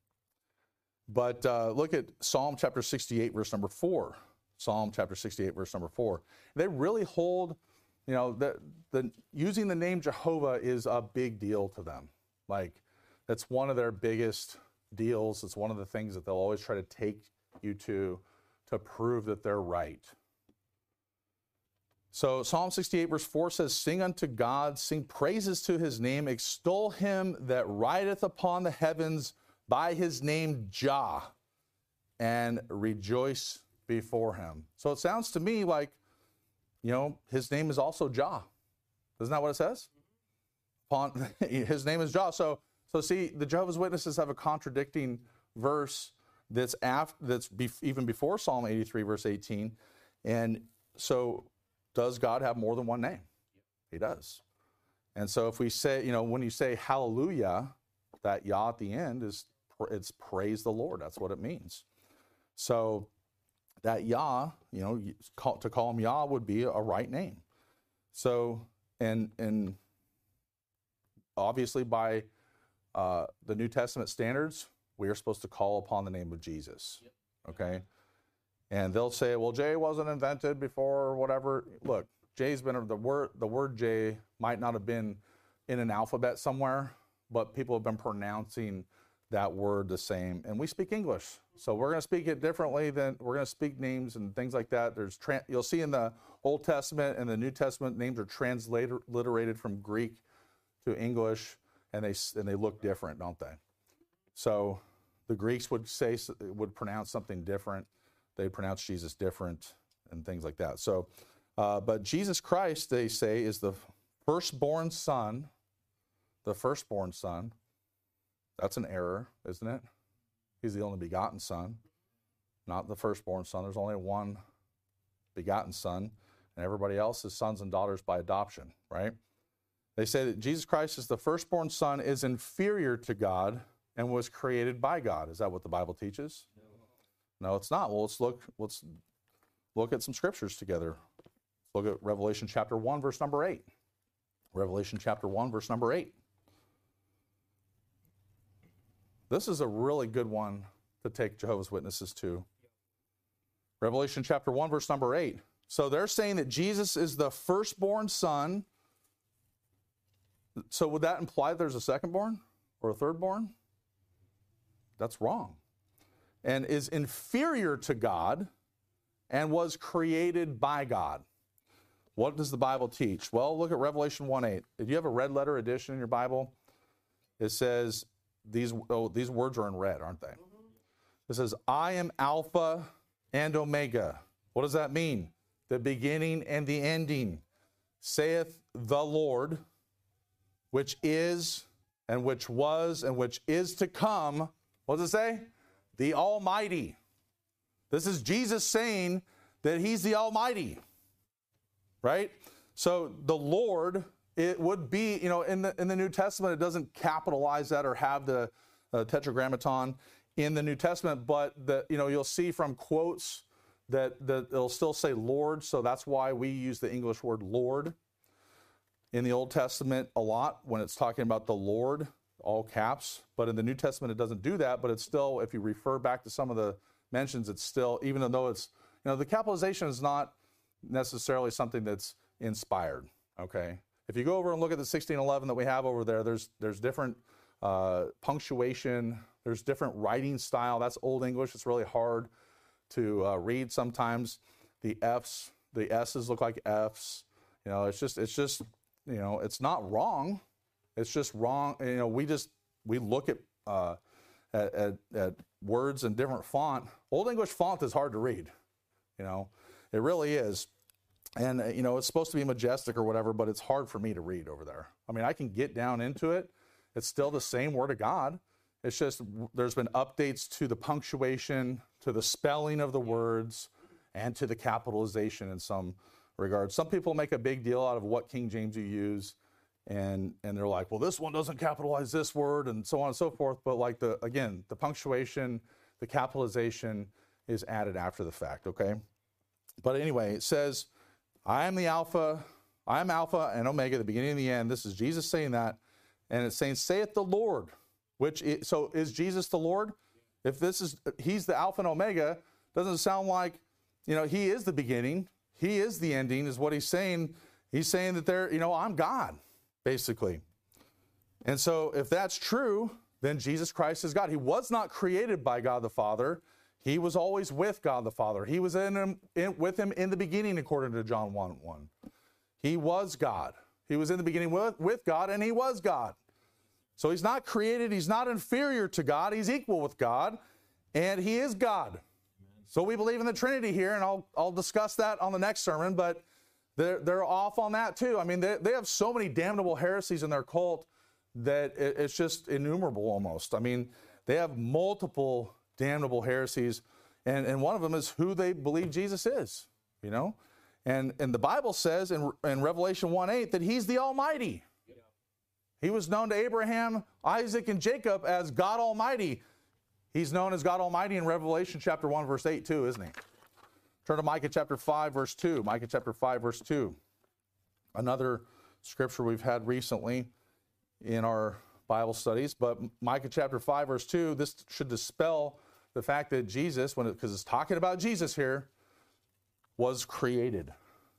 But uh, look at Psalm chapter sixty-eight, verse number four. Psalm chapter sixty-eight, verse number four. They really hold, you know, the the using the name Jehovah is a big deal to them. Like, that's one of their biggest deals. It's one of the things that they'll always try to take you to to prove that they're right. So Psalm sixty-eight, verse four says, sing unto God, sing praises to his name, extol him that rideth upon the heavens by his name Jah, and rejoice before him. So it sounds to me like, you know, his name is also Jah. Isn't that what it says? Upon his name is Jah. So, so see, the Jehovah's Witnesses have a contradicting verse that's after, that's be, even before Psalm eighty-three, verse eighteen. And so, does God have more than one name? He does. And so if we say, you know, when you say hallelujah, that Yah at the end is, it's praise the Lord. That's what it means. So that Yah, you know, to call him Yah would be a right name. So, and and obviously by uh, the New Testament standards, we are supposed to call upon the name of Jesus. Yep. Okay? And they'll say, well, J wasn't invented before or whatever. Look, J's been, the word, the word J might not have been in an alphabet somewhere, but people have been pronouncing that word the same. And we speak English. So we're going to speak it differently than, we're going to speak names and things like that. There's, tra- you'll see in the Old Testament and the New Testament, names are transliterated from Greek to English, and they, and they look different, don't they? So the Greeks would say, would pronounce something different. They pronounce Jesus different and things like that. So, uh, but Jesus Christ, they say, is the firstborn son, the firstborn son. That's an error, isn't it? He's the only begotten son, not the firstborn son. There's only one begotten son, and everybody else is sons and daughters by adoption, right? They say that Jesus Christ is the firstborn son, is inferior to God, and was created by God. Is that what the Bible teaches? No, it's not. Well, let's look, let's look at some scriptures together. Let's look at Revelation chapter one, verse number eight. Revelation chapter one, verse number eight. This is a really good one to take Jehovah's Witnesses to. Revelation chapter one, verse number eight. So they're saying that Jesus is the firstborn son. So would that imply there's a secondborn or a thirdborn? That's wrong. And is inferior to God and was created by God. What does the Bible teach? Well, look at Revelation one eight. If you have a red letter edition in your Bible, it says, these, oh, these words are in red, aren't they? It says, I am Alpha and Omega. What does that mean? The beginning and the ending, saith the Lord, which is and which was and which is to come. What does it say? The Almighty. This is Jesus saying that he's the Almighty, right? So the Lord, it would be, you know, in the in the New Testament, it doesn't capitalize that or have the uh, tetragrammaton in the New Testament, but the, you know, you'll see from quotes that, that it'll still say Lord, so that's why we use the English word Lord in the Old Testament a lot when it's talking about the Lord, all caps, but in the New Testament it doesn't do that, but it's still, if you refer back to some of the mentions, it's still, even though it's, you know, the capitalization is not necessarily something that's inspired, okay? If you go over and look at the sixteen eleven that we have over there, there's there's different uh, punctuation, there's different writing style. That's Old English, it's really hard to uh, read sometimes. The F's, the S's look like F's, you know, it's just, it's just, you know, it's not wrong. It's just wrong. You know, we just, we look at, uh, at, at, at words in different font. Old English font is hard to read. You know, it really is. And, uh, you know, it's supposed to be majestic or whatever, but it's hard for me to read over there. I mean, I can get down into it. It's still the same Word of God. It's just, there's been updates to the punctuation, to the spelling of the words, and to the capitalization in some regards. Some people make a big deal out of what King James you use. And and they're like, well, this one doesn't capitalize this word, and so on and so forth. But like the again, the punctuation, the capitalization is added after the fact, okay? But anyway, it says, I am the Alpha, I am Alpha and Omega, the beginning and the end. This is Jesus saying that. And it's saying, saith the Lord, which is, so is Jesus the Lord? If this is, he's the Alpha and Omega, doesn't it sound like, you know, he is the beginning, he is the ending, is what he's saying. He's saying that they're, you know, I'm God, basically. And so if that's true, then Jesus Christ is God. He was not created by God the Father. He was always with God the Father. He was in him, in, with him in the beginning, according to John one one. He was God. He was in the beginning with, with God, and he was God. So he's not created. He's not inferior to God. He's equal with God, and he is God. So we believe in the Trinity here, and I'll, I'll discuss that on the next sermon, but they're, they're off on that too. I mean, they, they have so many damnable heresies in their cult that it, it's just innumerable almost. I mean, they have multiple damnable heresies, and, and one of them is who they believe Jesus is, you know? And, and the Bible says in, in Revelation one eight that he's the Almighty. Yeah. He was known to Abraham, Isaac, and Jacob as God Almighty. He's known as God Almighty in Revelation chapter one, verse eight too, isn't he? Turn to Micah chapter five, verse two. Micah chapter five, verse two. Another scripture we've had recently in our Bible studies, but Micah chapter five, verse two, this should dispel the fact that Jesus, when it, because it's talking about Jesus here, was created.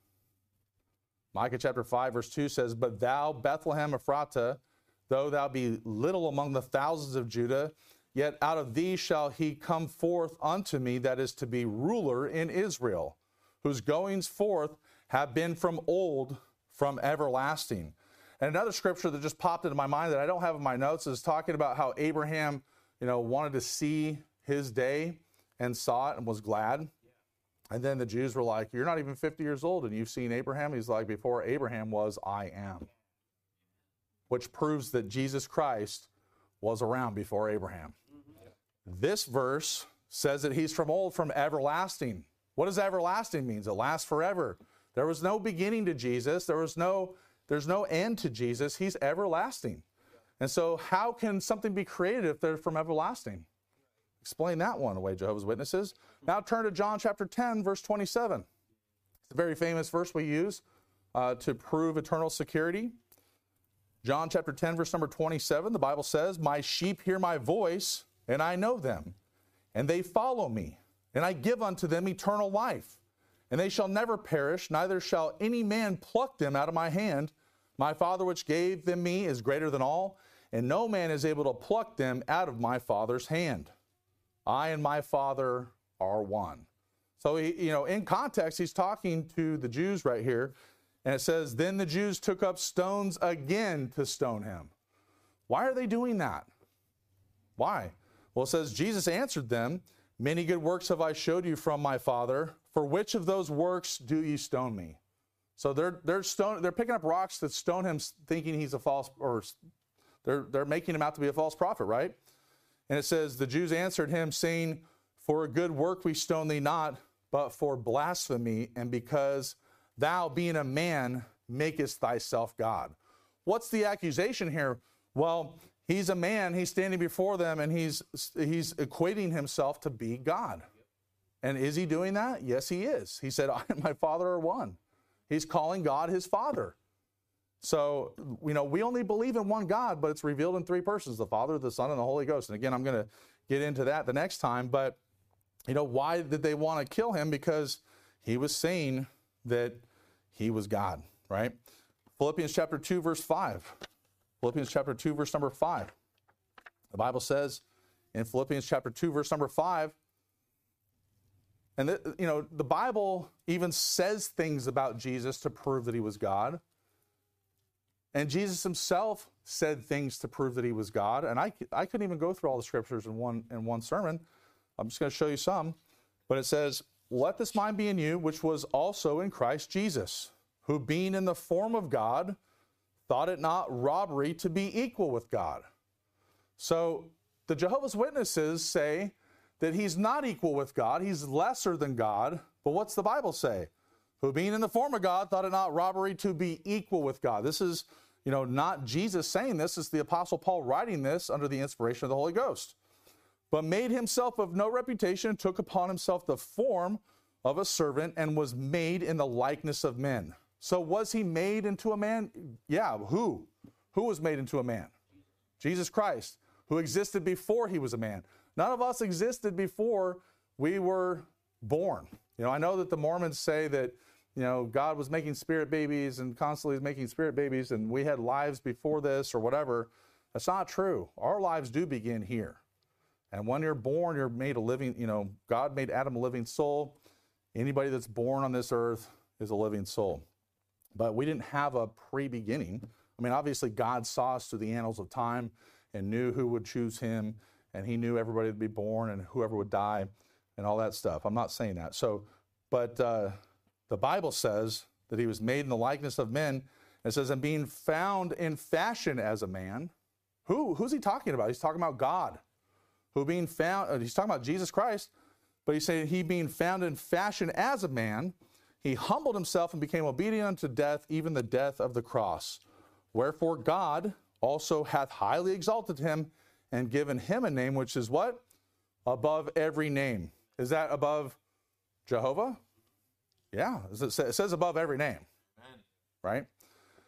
Micah chapter five, verse two says, "But thou, Bethlehem Ephratah, though thou be little among the thousands of Judah, yet out of thee shall he come forth unto me that is to be ruler in Israel, whose goings forth have been from old, from everlasting." And another scripture that just popped into my mind that I don't have in my notes is talking about how Abraham, you know, wanted to see his day and saw it and was glad. And then the Jews were like, "You're not even fifty years old and you've seen Abraham?" He's like, "Before Abraham was, I am." Which proves that Jesus Christ was around before Abraham. This verse says that he's from old, from everlasting. What does everlasting mean? It lasts forever. There was no beginning to Jesus. There was no, there's no end to Jesus. He's everlasting. And so how can something be created if they're from everlasting? Explain that one away, Jehovah's Witnesses. Now turn to John chapter ten, verse twenty-seven. It's a very famous verse we use uh, to prove eternal security. John chapter ten, verse number twenty-seven, the Bible says, "My sheep hear my voice, and I know them, and they follow me, and I give unto them eternal life, and they shall never perish, neither shall any man pluck them out of my hand. My Father which gave them me is greater than all, and no man is able to pluck them out of my Father's hand. I and my Father are one." So, he, you know, in context, he's talking to the Jews right here. And it says, "Then the Jews took up stones again to stone him." Why are they doing that? Why? Well, it says, "Jesus answered them, Many good works have I showed you from my Father. For which of those works do ye stone me?" So they're they're stone they're picking up rocks to stone him, thinking he's a false, or they're they're making him out to be a false prophet, right? And it says, "The Jews answered him, saying, For a good work we stone thee not, but for blasphemy, and because thou, being a man, makest thyself God." What's the accusation here? Well, he's a man, he's standing before them, and he's he's equating himself to be God. And is he doing that? Yes, he is. He said, "I and my Father are one." He's calling God his Father. So, you know, we only believe in one God, but it's revealed in three persons, the Father, the Son, and the Holy Ghost. And again, I'm going to get into that the next time. But, you know, why did they want to kill him? Because he was saying that he was God, right? Philippians chapter two, verse five. Philippians chapter two, verse number five. The Bible says in Philippians chapter two, verse number five, and, the, you know, the Bible even says things about Jesus to prove that he was God. And Jesus himself said things to prove that he was God. And I, I couldn't even go through all the scriptures in one, in one sermon. I'm just going to show you some. But it says, "Let this mind be in you, which was also in Christ Jesus, who being in the form of God, thought it not robbery to be equal with God." So the Jehovah's Witnesses say that he's not equal with God. He's lesser than God. But what's the Bible say? "Who being in the form of God, thought it not robbery to be equal with God." This is, you know, not Jesus saying this. It's the Apostle Paul writing this under the inspiration of the Holy Ghost. "But made himself of no reputation, took upon himself the form of a servant, and was made in the likeness of men." So was he made into a man? Yeah, who? Who was made into a man? Jesus Christ, who existed before he was a man. None of us existed before we were born. You know, I know that the Mormons say that, you know, God was making spirit babies and constantly is making spirit babies and we had lives before this or whatever. That's not true. Our lives do begin here. And when you're born, you're made a living, you know, God made Adam a living soul. Anybody that's born on this earth is a living soul. But we didn't have a pre-beginning. I mean, obviously God saw us through the annals of time and knew who would choose him, and he knew everybody would be born and whoever would die and all that stuff. I'm not saying that. So, but uh, the Bible says that he was made in the likeness of men. It says, "And being found in fashion as a man." Who? Who's he talking about? He's talking about God. Who being found, uh, he's talking about Jesus Christ, but he's saying he being found in fashion as a man, he humbled himself and became obedient unto death, even the death of the cross. Wherefore God also hath highly exalted him and given him a name which is what? Above every name. Is that above Jehovah? Yeah, it says above every name. Amen. Right?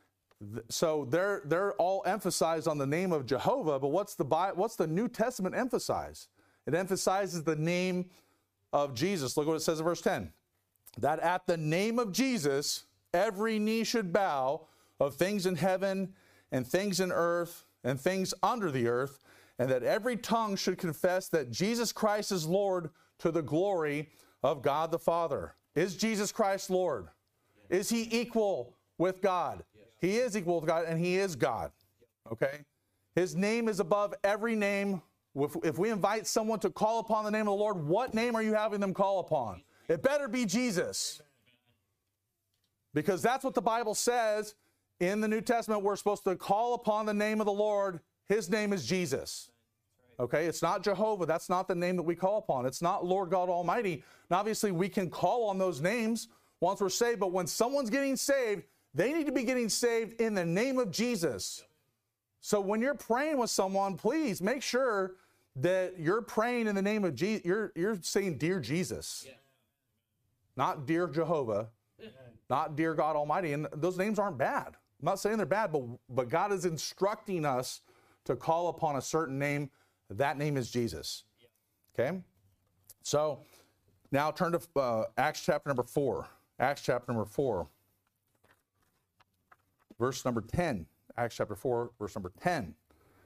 So they're they're all emphasized on the name of Jehovah, but what's the what's the New Testament emphasize? It emphasizes the name of Jesus. Look what it says in verse ten. That at the name of Jesus, every knee should bow, of things in heaven and things in earth and things under the earth, and that every tongue should confess that Jesus Christ is Lord, to the glory of God the Father. Is Jesus Christ Lord? Is he equal with God? He is equal with God, and he is God. Okay? His name is above every name. If, if we invite someone to call upon the name of the Lord, what name are you having them call upon? It better be Jesus. Because that's what the Bible says in the New Testament. We're supposed to call upon the name of the Lord. His name is Jesus. Okay? It's not Jehovah. That's not the name that we call upon. It's not Lord God Almighty. And obviously, we can call on those names once we're saved, but when someone's getting saved, they need to be getting saved in the name of Jesus. So when you're praying with someone, please make sure that you're praying in the name of Jesus. You're, you're saying, Dear Jesus. Yeah. Not Dear Jehovah. Yeah. Not Dear God Almighty. And those names aren't bad. I'm not saying they're bad, but, but God is instructing us to call upon a certain name. That name is Jesus. Yeah. Okay? So now turn to uh, Acts chapter number four. Acts chapter number four. Verse number ten. Acts chapter four, verse number ten.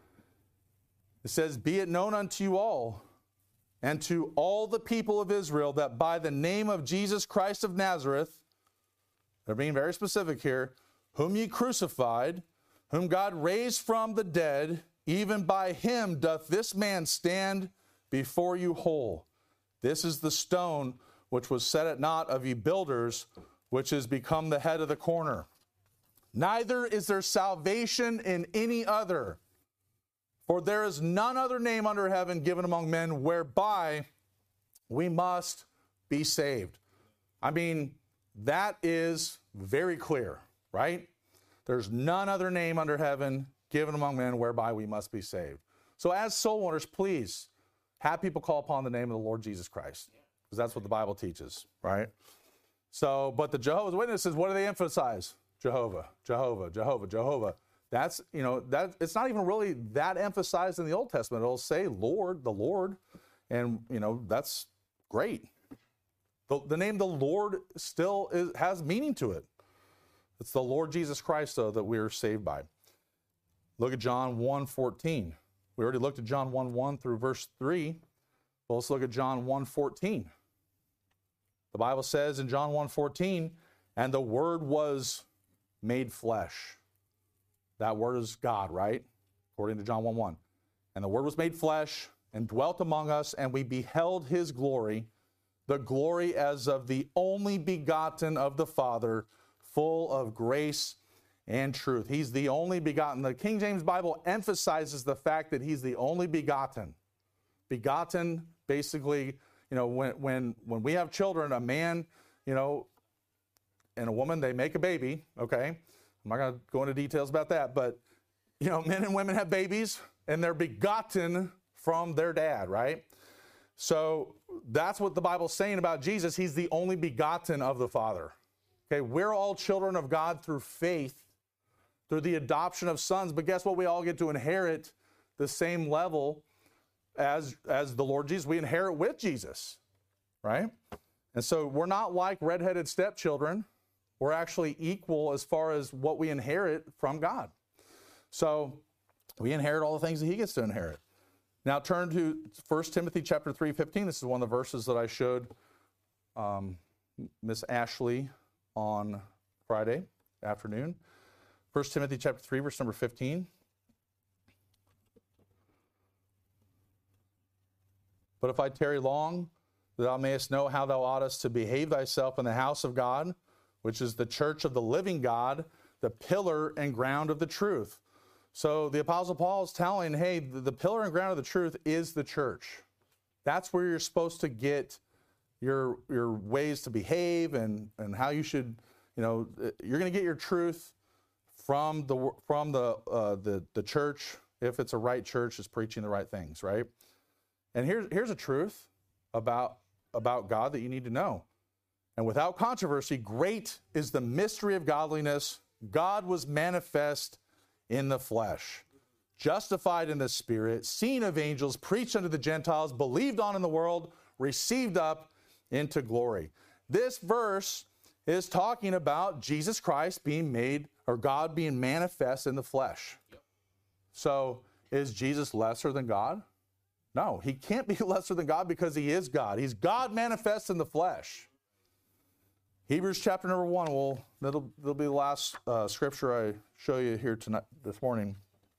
It says, Be it known unto you all, and to all the people of Israel, that by the name of Jesus Christ of Nazareth, they're being very specific here, whom ye crucified, whom God raised from the dead, even by him doth this man stand before you whole. This is the stone which was set at naught of ye builders, which is become the head of the corner. Neither is there salvation in any other, for there is none other name under heaven given among men whereby we must be saved. I mean, that is very clear, right? There's none other name under heaven given among men whereby we must be saved. So as soul winners, please have people call upon the name of the Lord Jesus Christ, because that's what the Bible teaches, right? So, but the Jehovah's Witnesses, what do they emphasize? Jehovah, Jehovah, Jehovah, Jehovah. That's, you know, that it's not even really that emphasized in the Old Testament. It'll say Lord, the Lord, and, you know, that's great. The, the name the Lord still is, has meaning to it. It's the Lord Jesus Christ, though, that we are saved by. Look at John one fourteen. We already looked at John one one through verse three. Well, let's look at John one fourteen. The Bible says in John one fourteen, and the Word was made flesh. That word is God, right? According to John one one. And the Word was made flesh and dwelt among us, and we beheld his glory, the glory as of the only begotten of the Father, full of grace and truth. He's the only begotten. The King James Bible emphasizes the fact that he's the only begotten. Begotten, basically, you know, when when when we have children, a man, you know, and a woman, they make a baby, okay? I'm not going to go into details about that, but, you know, men and women have babies, and they're begotten from their dad, right? So that's what the Bible's saying about Jesus. He's the only begotten of the Father. Okay, we're all children of God through faith, through the adoption of sons, but guess what? We all get to inherit the same level as, as the Lord Jesus. We inherit with Jesus, right? And so we're not like redheaded stepchildren. We're actually equal as far as what we inherit from God. So we inherit all the things that he gets to inherit. Now turn to First Timothy chapter three fifteen. This is one of the verses that I showed um, Miss Ashley on Friday afternoon. First Timothy chapter three, verse number fifteen. But if I tarry long, that thou mayest know how thou oughtest to behave thyself in the house of God, which is the church of the living God, the pillar and ground of the truth. So the Apostle Paul is telling, hey, the, the pillar and ground of the truth is the church. That's where you're supposed to get your your ways to behave and, and how you should, you know, you're going to get your truth from the from the uh, the the church, if it's a right church, is preaching the right things, right? And here's here's a truth about about God that you need to know. And without controversy, great is the mystery of godliness. God was manifest in the flesh, justified in the spirit, seen of angels, preached unto the Gentiles, believed on in the world, received up into glory. This verse is talking about Jesus Christ being made, or God being manifest in the flesh. Yep. So is Jesus lesser than God? No, he can't be lesser than God because he is God. He's God manifest in the flesh. Hebrews chapter number one, will that'll, that'll be the last uh, scripture I show you here tonight, this morning.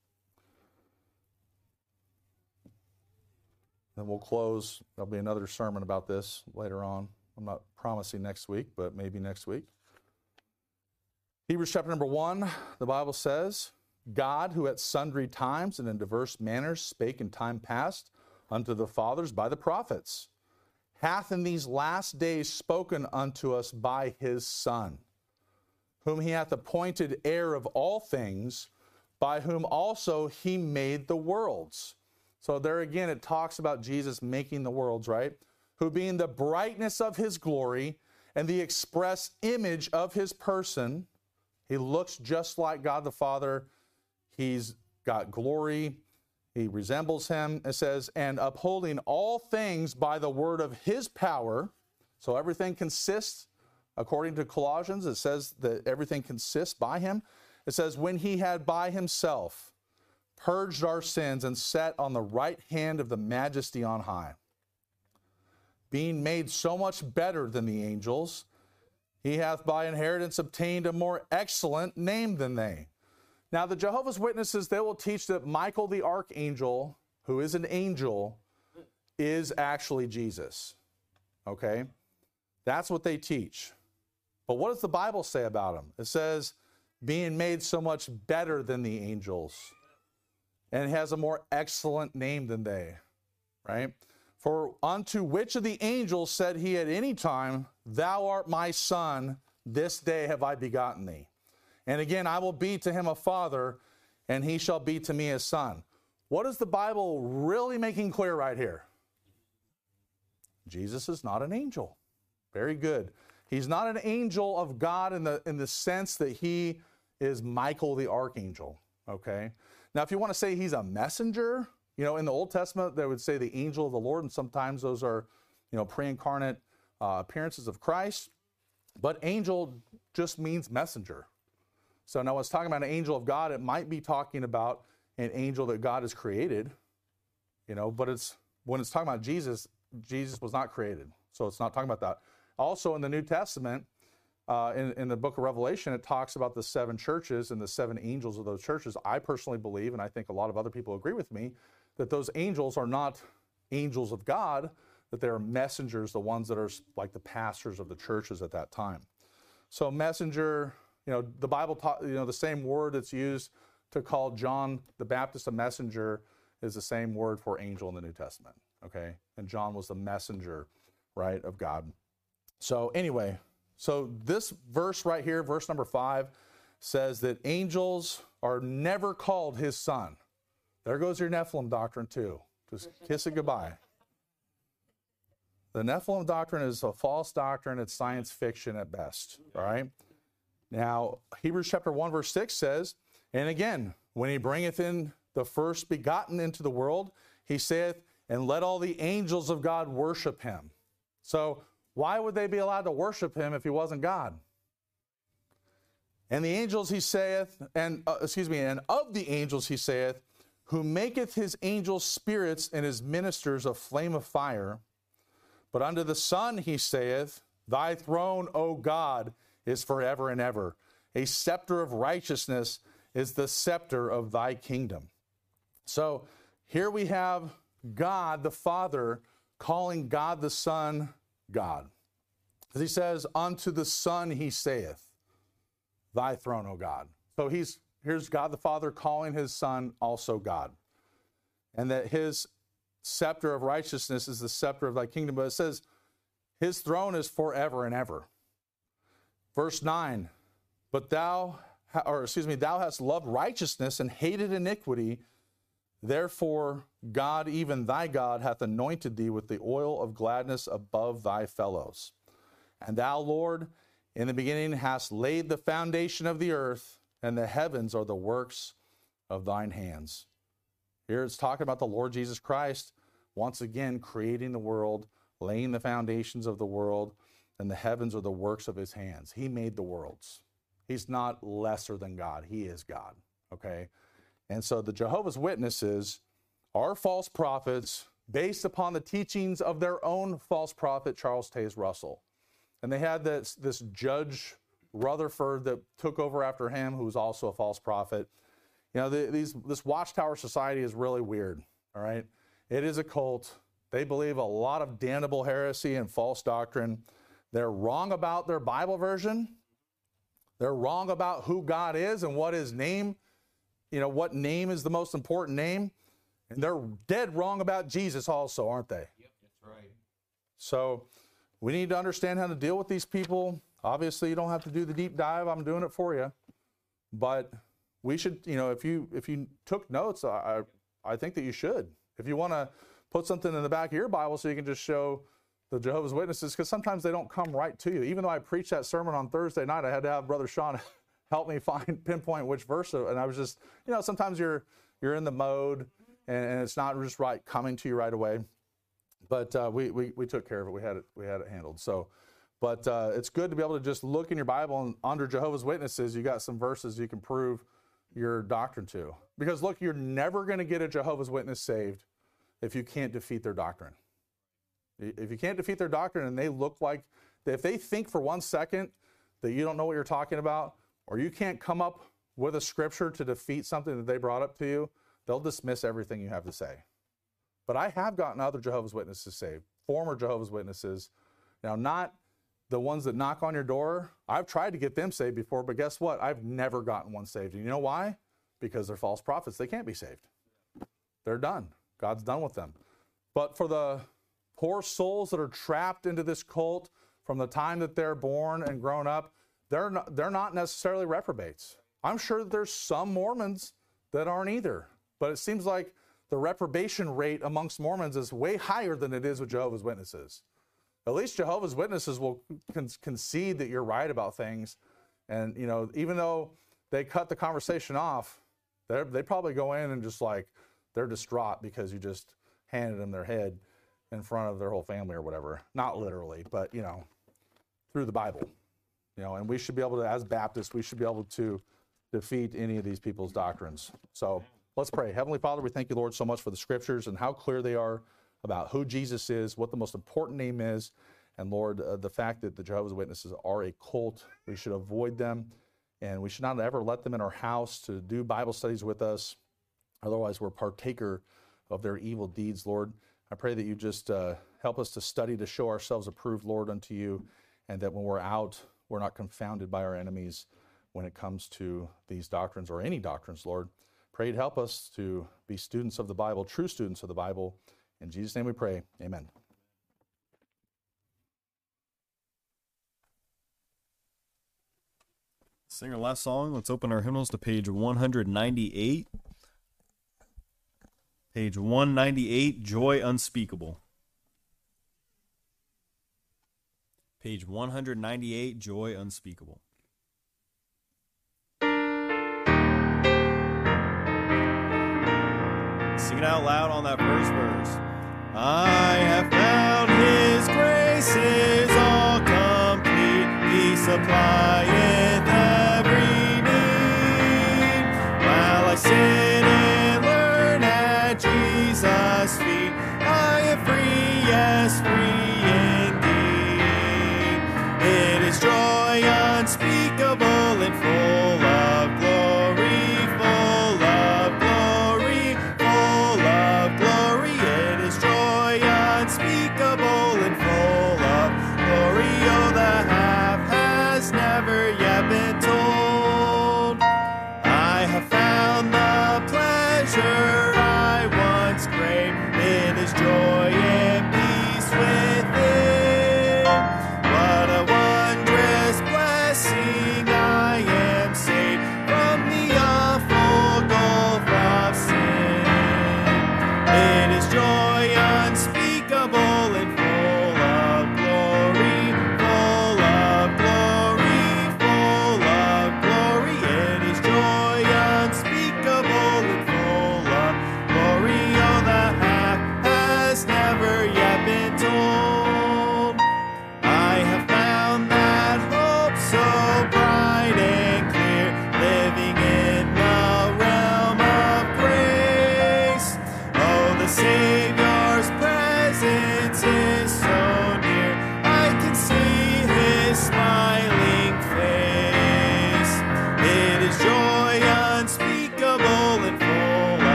Then we'll close. There'll be another sermon about this later on. I'm not promising next week, but maybe next week. Hebrews chapter number one, the Bible says, God, who at sundry times and in diverse manners spake in time past unto the fathers by the prophets, hath in these last days spoken unto us by his Son, whom he hath appointed heir of all things, by whom also he made the worlds. So there again, it talks about Jesus making the worlds, right? Who being the brightness of his glory and the express image of his person, he looks just like God the Father. He's got glory. He resembles him. It says, and upholding all things by the word of his power. So everything consists, according to Colossians, it says that everything consists by him. It says, when he had by himself purged our sins and sat on the right hand of the majesty on high, being made so much better than the angels, he hath by inheritance obtained a more excellent name than they. Now, the Jehovah's Witnesses, they will teach that Michael the archangel, who is an angel, is actually Jesus. Okay? That's what they teach. But what does the Bible say about him? It says, being made so much better than the angels, and has a more excellent name than they. Right? For unto which of the angels said he at any time, thou art my son, this day have I begotten thee. And again, I will be to him a father, and he shall be to me a son. What is the Bible really making clear right here? Jesus is not an angel. Very good. He's not an angel of God in the, in the sense that he is Michael the archangel. Okay? Now, if you want to say he's a messenger, you know, in the Old Testament, they would say the angel of the Lord, and sometimes those are, you know, pre-incarnate uh, appearances of Christ. But angel just means messenger. So now when it's talking about an angel of God, it might be talking about an angel that God has created, you know, but it's when it's talking about Jesus, Jesus was not created. So it's not talking about that. Also in the New Testament, uh, in, in the book of Revelation, it talks about the seven churches and the seven angels of those churches. I personally believe, and I think a lot of other people agree with me, that those angels are not angels of God, that they're messengers, the ones that are like the pastors of the churches at that time. So messenger, you know, the Bible, ta- you know, the same word that's used to call John the Baptist a messenger is the same word for angel in the New Testament, okay? And John was the messenger, right, of God. So anyway, so this verse right here, verse number five, says that angels are never called his son. There goes your Nephilim doctrine too. Just kiss it goodbye. The Nephilim doctrine is a false doctrine. It's science fiction at best, all right? Now, Hebrews chapter one, verse six says, and again, when he bringeth in the first begotten into the world, he saith, and let all the angels of God worship him. So why would they be allowed to worship him if he wasn't God? And the angels, he saith, and uh, excuse me, and of the angels he saith, who maketh his angels spirits and his ministers a flame of fire. But unto the Son he saith, thy throne, O God, is forever and ever. A scepter of righteousness is the scepter of thy kingdom. So here we have God the Father calling God the Son God. As he says, unto the Son he saith, thy throne, O God. So he's here's God the Father calling his Son also God. And that his scepter of righteousness is the scepter of thy kingdom. But it says his throne is forever and ever. Verse nine, but thou, or excuse me, thou hast loved righteousness and hated iniquity. Therefore, God, even thy God, hath anointed thee with the oil of gladness above thy fellows. And thou, Lord, In the beginning hast laid the foundation of the earth, and the heavens are the works of thine hands. Here it's talking about the Lord Jesus Christ, once again creating the world, laying the foundations of the world, and the heavens are the works of his hands. He made the worlds. He's not lesser than God. He is God, okay? And so the Jehovah's Witnesses are false prophets based upon the teachings of their own false prophet, Charles Taze Russell. And they had this, this Judge Rutherford that took over after him, who was also a false prophet. You know, the, these this Watchtower Society is really weird, all right? It is a cult. They believe a lot of damnable heresy and false doctrine. They're wrong about their Bible version. They're wrong about who God is and what his name, you know, what name is the most important name. And they're dead wrong about Jesus also, aren't they? Yep, that's right. So we need to understand how to deal with these people. Obviously, you don't have to do the deep dive. I'm doing it for you. But we should, you know, if you if you took notes, I I think that you should. If you want to put something in the back of your Bible so you can just show the Jehovah's Witnesses, because sometimes they don't come right to you. Even though I preached that sermon on Thursday night, I had to have Brother Sean help me find, pinpoint which verse. And I was just, you know, sometimes you're you're in the mode and, and it's not just right coming to you right away. But uh, we, we we took care of it. We had it we had it handled. So, but uh, it's good to be able to just look in your Bible, and under Jehovah's Witnesses, you got some verses you can prove your doctrine to. Because look, you're never going to get a Jehovah's Witness saved if you can't defeat their doctrine. If you can't defeat their doctrine, and they look like, if they think for one second that you don't know what you're talking about, or you can't come up with a scripture to defeat something that they brought up to you, they'll dismiss everything you have to say. But I have gotten other Jehovah's Witnesses saved, former Jehovah's Witnesses. Now, not the ones that knock on your door. I've tried to get them saved before, but guess what? I've never gotten one saved. And you know why? Because they're false prophets. They can't be saved. They're done. God's done with them. But for the poor souls that are trapped into this cult from the time that they're born and grown up, they're not, they're not necessarily reprobates. I'm sure that there's some Mormons that aren't either. But it seems like the reprobation rate amongst Mormons is way higher than it is with Jehovah's Witnesses. At least Jehovah's Witnesses will con- concede that you're right about things. And, you know, even though they cut the conversation off, they probably go in and just like, they're distraught because you just handed them their head in front of their whole family or whatever. Not literally, but, you know, through the Bible. You know, and we should be able to, as Baptists, we should be able to defeat any of these people's doctrines. So let's pray. Heavenly Father, we thank you, Lord, so much for the scriptures and how clear they are about who Jesus is, what the most important name is, and Lord, uh, the fact that the Jehovah's Witnesses are a cult. We should avoid them, and we should not ever let them in our house to do Bible studies with us. Otherwise, we're partaker of their evil deeds, Lord. I pray that you just uh, help us to study to show ourselves approved, Lord, unto you, and that when we're out, we're not confounded by our enemies when it comes to these doctrines or any doctrines, Lord. Pray to help us to be students of the Bible, true students of the Bible. In Jesus' name we pray. Amen. Sing our last song. Let's open our hymnals to page one ninety-eight. Page one ninety-eight, Joy Unspeakable. Page one ninety-eight, Joy Unspeakable. Sing it out loud on that first verse. I have found his graces all complete. He supplieth every need. While I sit and learn at Jesus' feet, I am free, yes, free indeed. It is joy unspeakable and full of glory, full of glory, full of glory. It is joy unspeakable and full of glory. Oh, the half has never yet been told. I have found the pleasure I once craved. It is joy and peace within. What a wondrous blessing. I am saved from the awful gulf of sin. It is joy unspeakable and full of glory, full of glory,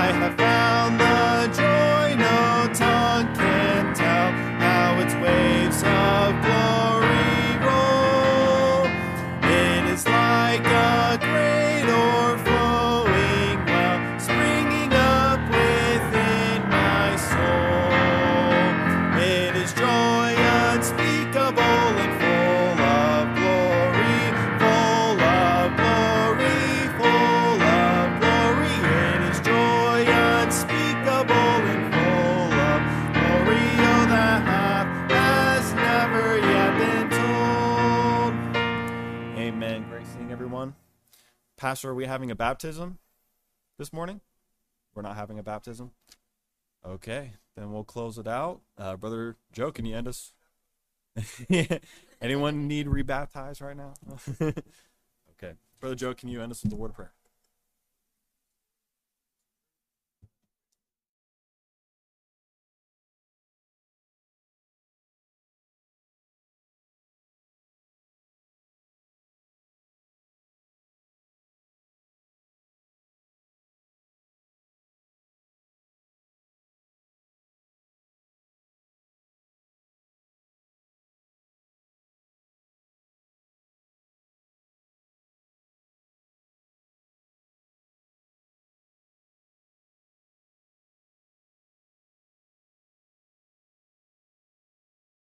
I have found the joy no tongue can tell, how its waves of glory roll. It is like a great o'erflowing well, springing up within my soul. It is joy unspeakable and full of glory, full of glory, full of glory. It is joy unspeakable and full of glory, oh, that half has never yet been told. Amen. Great seeing everyone. Pastor, are we having a baptism this morning? We're not having a baptism? Okay, then we'll close it out. Uh, Brother Joe, can you end us? Anyone need rebaptized right now? Okay. Brother Joe, can you end us with the word of prayer?